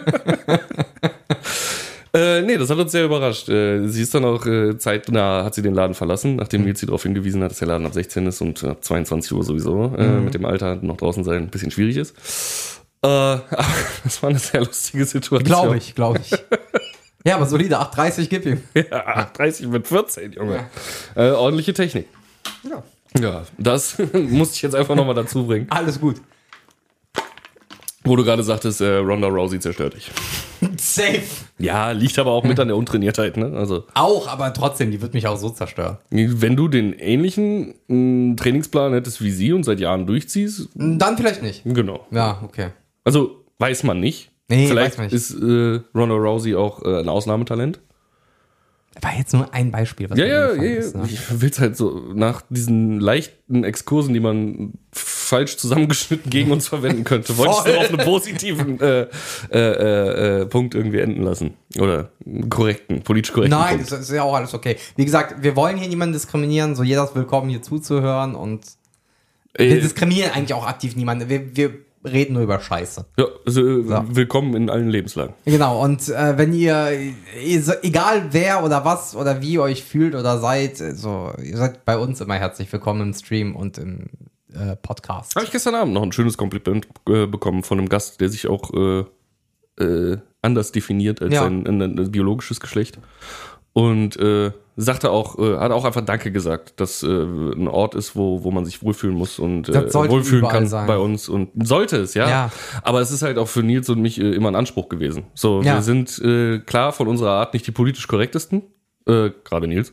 äh, nee, das hat uns sehr überrascht. Äh, sie ist dann auch äh, zeitnah, hat sie den Laden verlassen, nachdem Nils sie darauf hingewiesen hat, dass der Laden ab sechzehn ist und ab zweiundzwanzig Uhr sowieso äh, mhm. mit dem Alter noch draußen sein ein bisschen schwierig ist. Äh, aber das war eine sehr lustige Situation. Glaube ich, glaube ich. Ja, aber solide, acht dreißig gib ihm. Ja, acht dreißig mit vierzehn, Junge. Ja. Äh, ordentliche Technik. Ja. Ja, das musste ich jetzt einfach nochmal dazu bringen. Alles gut. Wo du gerade sagtest, äh, Ronda Rousey zerstört dich. Safe. Ja, liegt aber auch mit an der Untrainiertheit, ne? Also auch, aber trotzdem, die wird mich auch so zerstören. Wenn du den ähnlichen mh, Trainingsplan hättest wie sie und seit Jahren durchziehst. Dann vielleicht nicht. Genau. Ja, okay. Also, weiß man nicht. Nee, vielleicht weiß man nicht. ist äh, Ronda Rousey auch äh, ein Ausnahmetalent. War jetzt nur ein Beispiel, was ja, mir ja, eingefallen ja, ist. Ne? Ich will es halt so nach diesen leichten Exkursen, die man falsch zusammengeschnitten gegen uns verwenden könnte, wollte ich es auf einen positiven äh, äh, äh, Punkt irgendwie enden lassen. Oder einen korrekten, politisch korrekten Nein, Punkt. das ist ja auch alles okay. Wie gesagt, wir wollen hier niemanden diskriminieren, so jeder ist willkommen, hier zuzuhören und Ey. Wir diskriminieren eigentlich auch aktiv niemanden. Wir, wir reden nur über Scheiße. Ja, also So. willkommen in allen Lebenslagen. Genau, und äh, wenn ihr, ihr, so- egal wer oder was oder wie ihr euch fühlt oder seid, so, ihr seid bei uns immer herzlich willkommen im Stream und im äh, Podcast. Habe ich gestern Abend noch ein schönes Kompliment äh, bekommen von einem Gast, der sich auch äh, äh, anders definiert als Ja. sein ein, ein biologisches Geschlecht. Und äh, sagte auch, äh, hat auch einfach Danke gesagt, dass äh, ein Ort ist, wo, wo man sich wohlfühlen muss und äh, Das sollte wohlfühlen überall kann sein. bei uns. Und sollte es, ja. Ja. Aber es ist halt auch für Nils und mich äh, immer ein Anspruch gewesen. So, Ja. wir sind äh, klar von unserer Art nicht die politisch korrektesten. Äh, gerade Nils.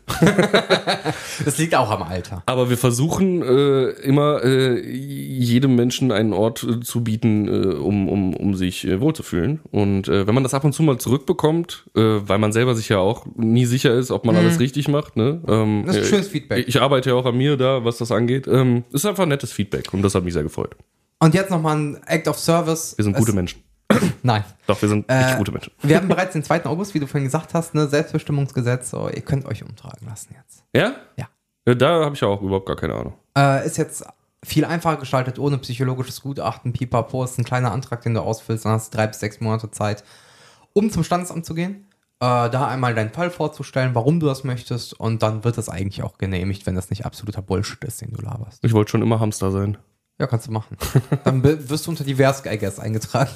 Das liegt auch am Alter. Aber wir versuchen äh, immer äh, jedem Menschen einen Ort äh, zu bieten, äh, um, um, um sich äh, wohlzufühlen. Und äh, wenn man das ab und zu mal zurückbekommt, äh, weil man selber sich ja auch nie sicher ist, ob man alles richtig macht. Ne? Ähm, Das ist äh, schönes Feedback. Ich arbeite ja auch an mir da, was das angeht. Ähm, ist einfach ein nettes Feedback und das hat mich sehr gefreut. Und jetzt nochmal ein Act of Service. Wir sind Es- gute Menschen. Nein. Doch, wir sind Äh, richtig gute Menschen. Wir haben bereits den zweiten August, wie du vorhin gesagt hast, ne, Selbstbestimmungsgesetz. So, ihr könnt euch umtragen lassen jetzt. Ja? Ja. Ja, da habe ich ja auch überhaupt gar keine Ahnung. Äh, ist jetzt viel einfacher gestaltet, ohne psychologisches Gutachten. Pipapo ist ein kleiner Antrag, den du ausfüllst, dann hast du drei bis sechs Monate Zeit, um zum Standesamt zu gehen, äh, da einmal deinen Fall vorzustellen, warum du das möchtest, und dann wird das eigentlich auch genehmigt, wenn das nicht absoluter Bullshit ist, den du laberst. Ich wollte schon immer Hamster sein. Ja, kannst du machen. Dann be- wirst du unter divers, I guess, eingetragen.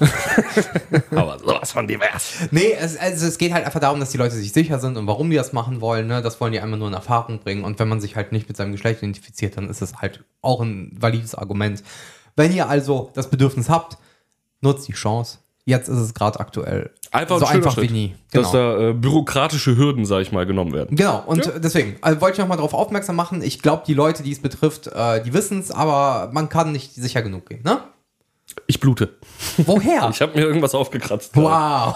Aber sowas von divers. Nee, es, also es geht halt einfach darum, dass die Leute sich sicher sind und warum die das machen wollen. Ne? Das wollen die einmal nur in Erfahrung bringen. Und wenn man sich halt nicht mit seinem Geschlecht identifiziert, dann ist es halt auch ein valides Argument. Wenn ihr also das Bedürfnis habt, nutzt die Chance. Jetzt ist es gerade aktuell Einfach so ein schöner einfach Schritt, wie nie. dass Genau. da äh, bürokratische Hürden, sag ich mal, genommen werden. Genau, und deswegen also wollte ich nochmal darauf aufmerksam machen. Ich glaube, die Leute, die es betrifft, äh, die wissen es, aber man kann nicht sicher genug gehen. Ne? Ich blute. Woher? Ich habe mir irgendwas aufgekratzt. Wow.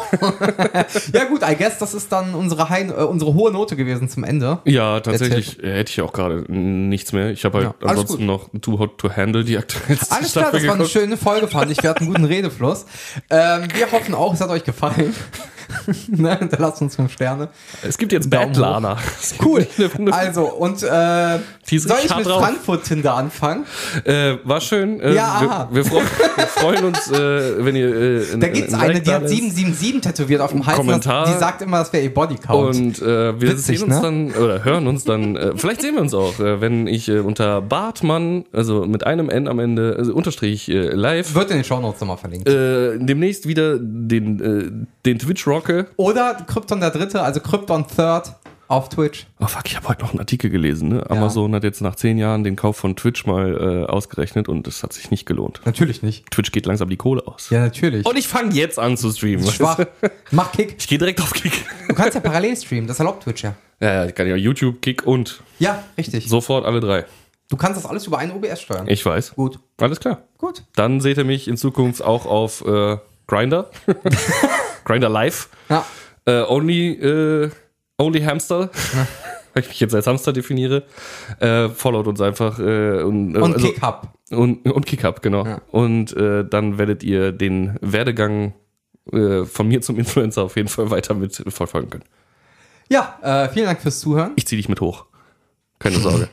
Ja gut, I guess, das ist dann unsere, Hein, äh, unsere hohe Note gewesen zum Ende. Ja, tatsächlich äh, hätte ich auch gerade nichts mehr. Ich habe halt Ja, alles ansonsten noch Too Hot to Handle, die aktuellste Alles klar, Staffel das war eine geguckt. schöne Folge, fand ich. Wir hatten einen guten Redefluss. Ähm, wir hoffen auch, es hat euch gefallen. Ne, hinterlasst uns fünf Sterne. Es gibt jetzt Daumen Badlana. Cool. Eine- eine- Also, und äh, Die ist soll richtig ich hart mit drauf. Frankfurt-Tinder anfangen? Äh, war schön. Äh, Ja, aha. wir, wir, freuen, wir freuen uns, äh, wenn ihr äh, in, Da gibt's in eine, Like die da hat lässt. sieben sieben sieben tätowiert auf dem Hals. Kommentar. Die sagt immer, das wäre ihr Bodycount. Und äh, wir Witzig, sehen uns ne? dann, oder hören uns dann, äh, vielleicht sehen wir uns auch, äh, wenn ich äh, unter Bartmann, also mit einem N am Ende, also Unterstrich äh, live, Wird in den Shownotes nochmal verlinkt. äh, demnächst wieder den, äh, den Twitch rocke. Oder Krypton der Dritte, also Krypton Third auf Twitch. Oh fuck, ich habe heute noch einen Artikel gelesen. Ne? Amazon hat jetzt nach zehn Jahren den Kauf von Twitch mal äh, ausgerechnet und es hat sich nicht gelohnt. Natürlich nicht. Twitch geht langsam die Kohle aus. Ja, natürlich. Und ich fange jetzt an zu streamen. Schwach. weißt du? Mach Kick. Ich gehe direkt auf Kick. Du kannst ja parallel streamen, das erlaubt Twitch ja. Ja, ja, ich kann ja YouTube, Kick und Ja, richtig. sofort alle drei. Du kannst das alles über einen O B S steuern. Ich weiß. Gut. Alles klar. Gut. Dann seht ihr mich in Zukunft auch auf äh, Grindr. Grindr Live. Ja. Äh, only, äh, only Hamster. Weil ich mich jetzt als Hamster definiere. Äh, followt uns einfach. Äh, und äh, Und also- Kick-Hub. Und, und Kick-Up, genau. Ja. Und äh, dann werdet ihr den Werdegang äh, von mir zum Influencer auf jeden Fall weiter mit verfolgen können. Ja, äh, vielen Dank fürs Zuhören. Ich zieh dich mit hoch. Keine Sorge.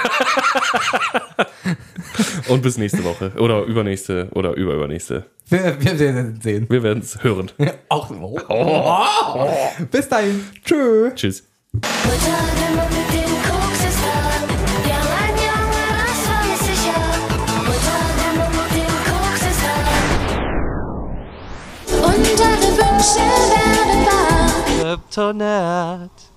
Und bis nächste Woche. Oder übernächste oder überübernächste. Wir, wir werden sehen. Wir werden es hören. Auch so. Oh. Bis dahin. Tschö. Tschüss. Unter den Wünschen werden wahr. Kryptonat.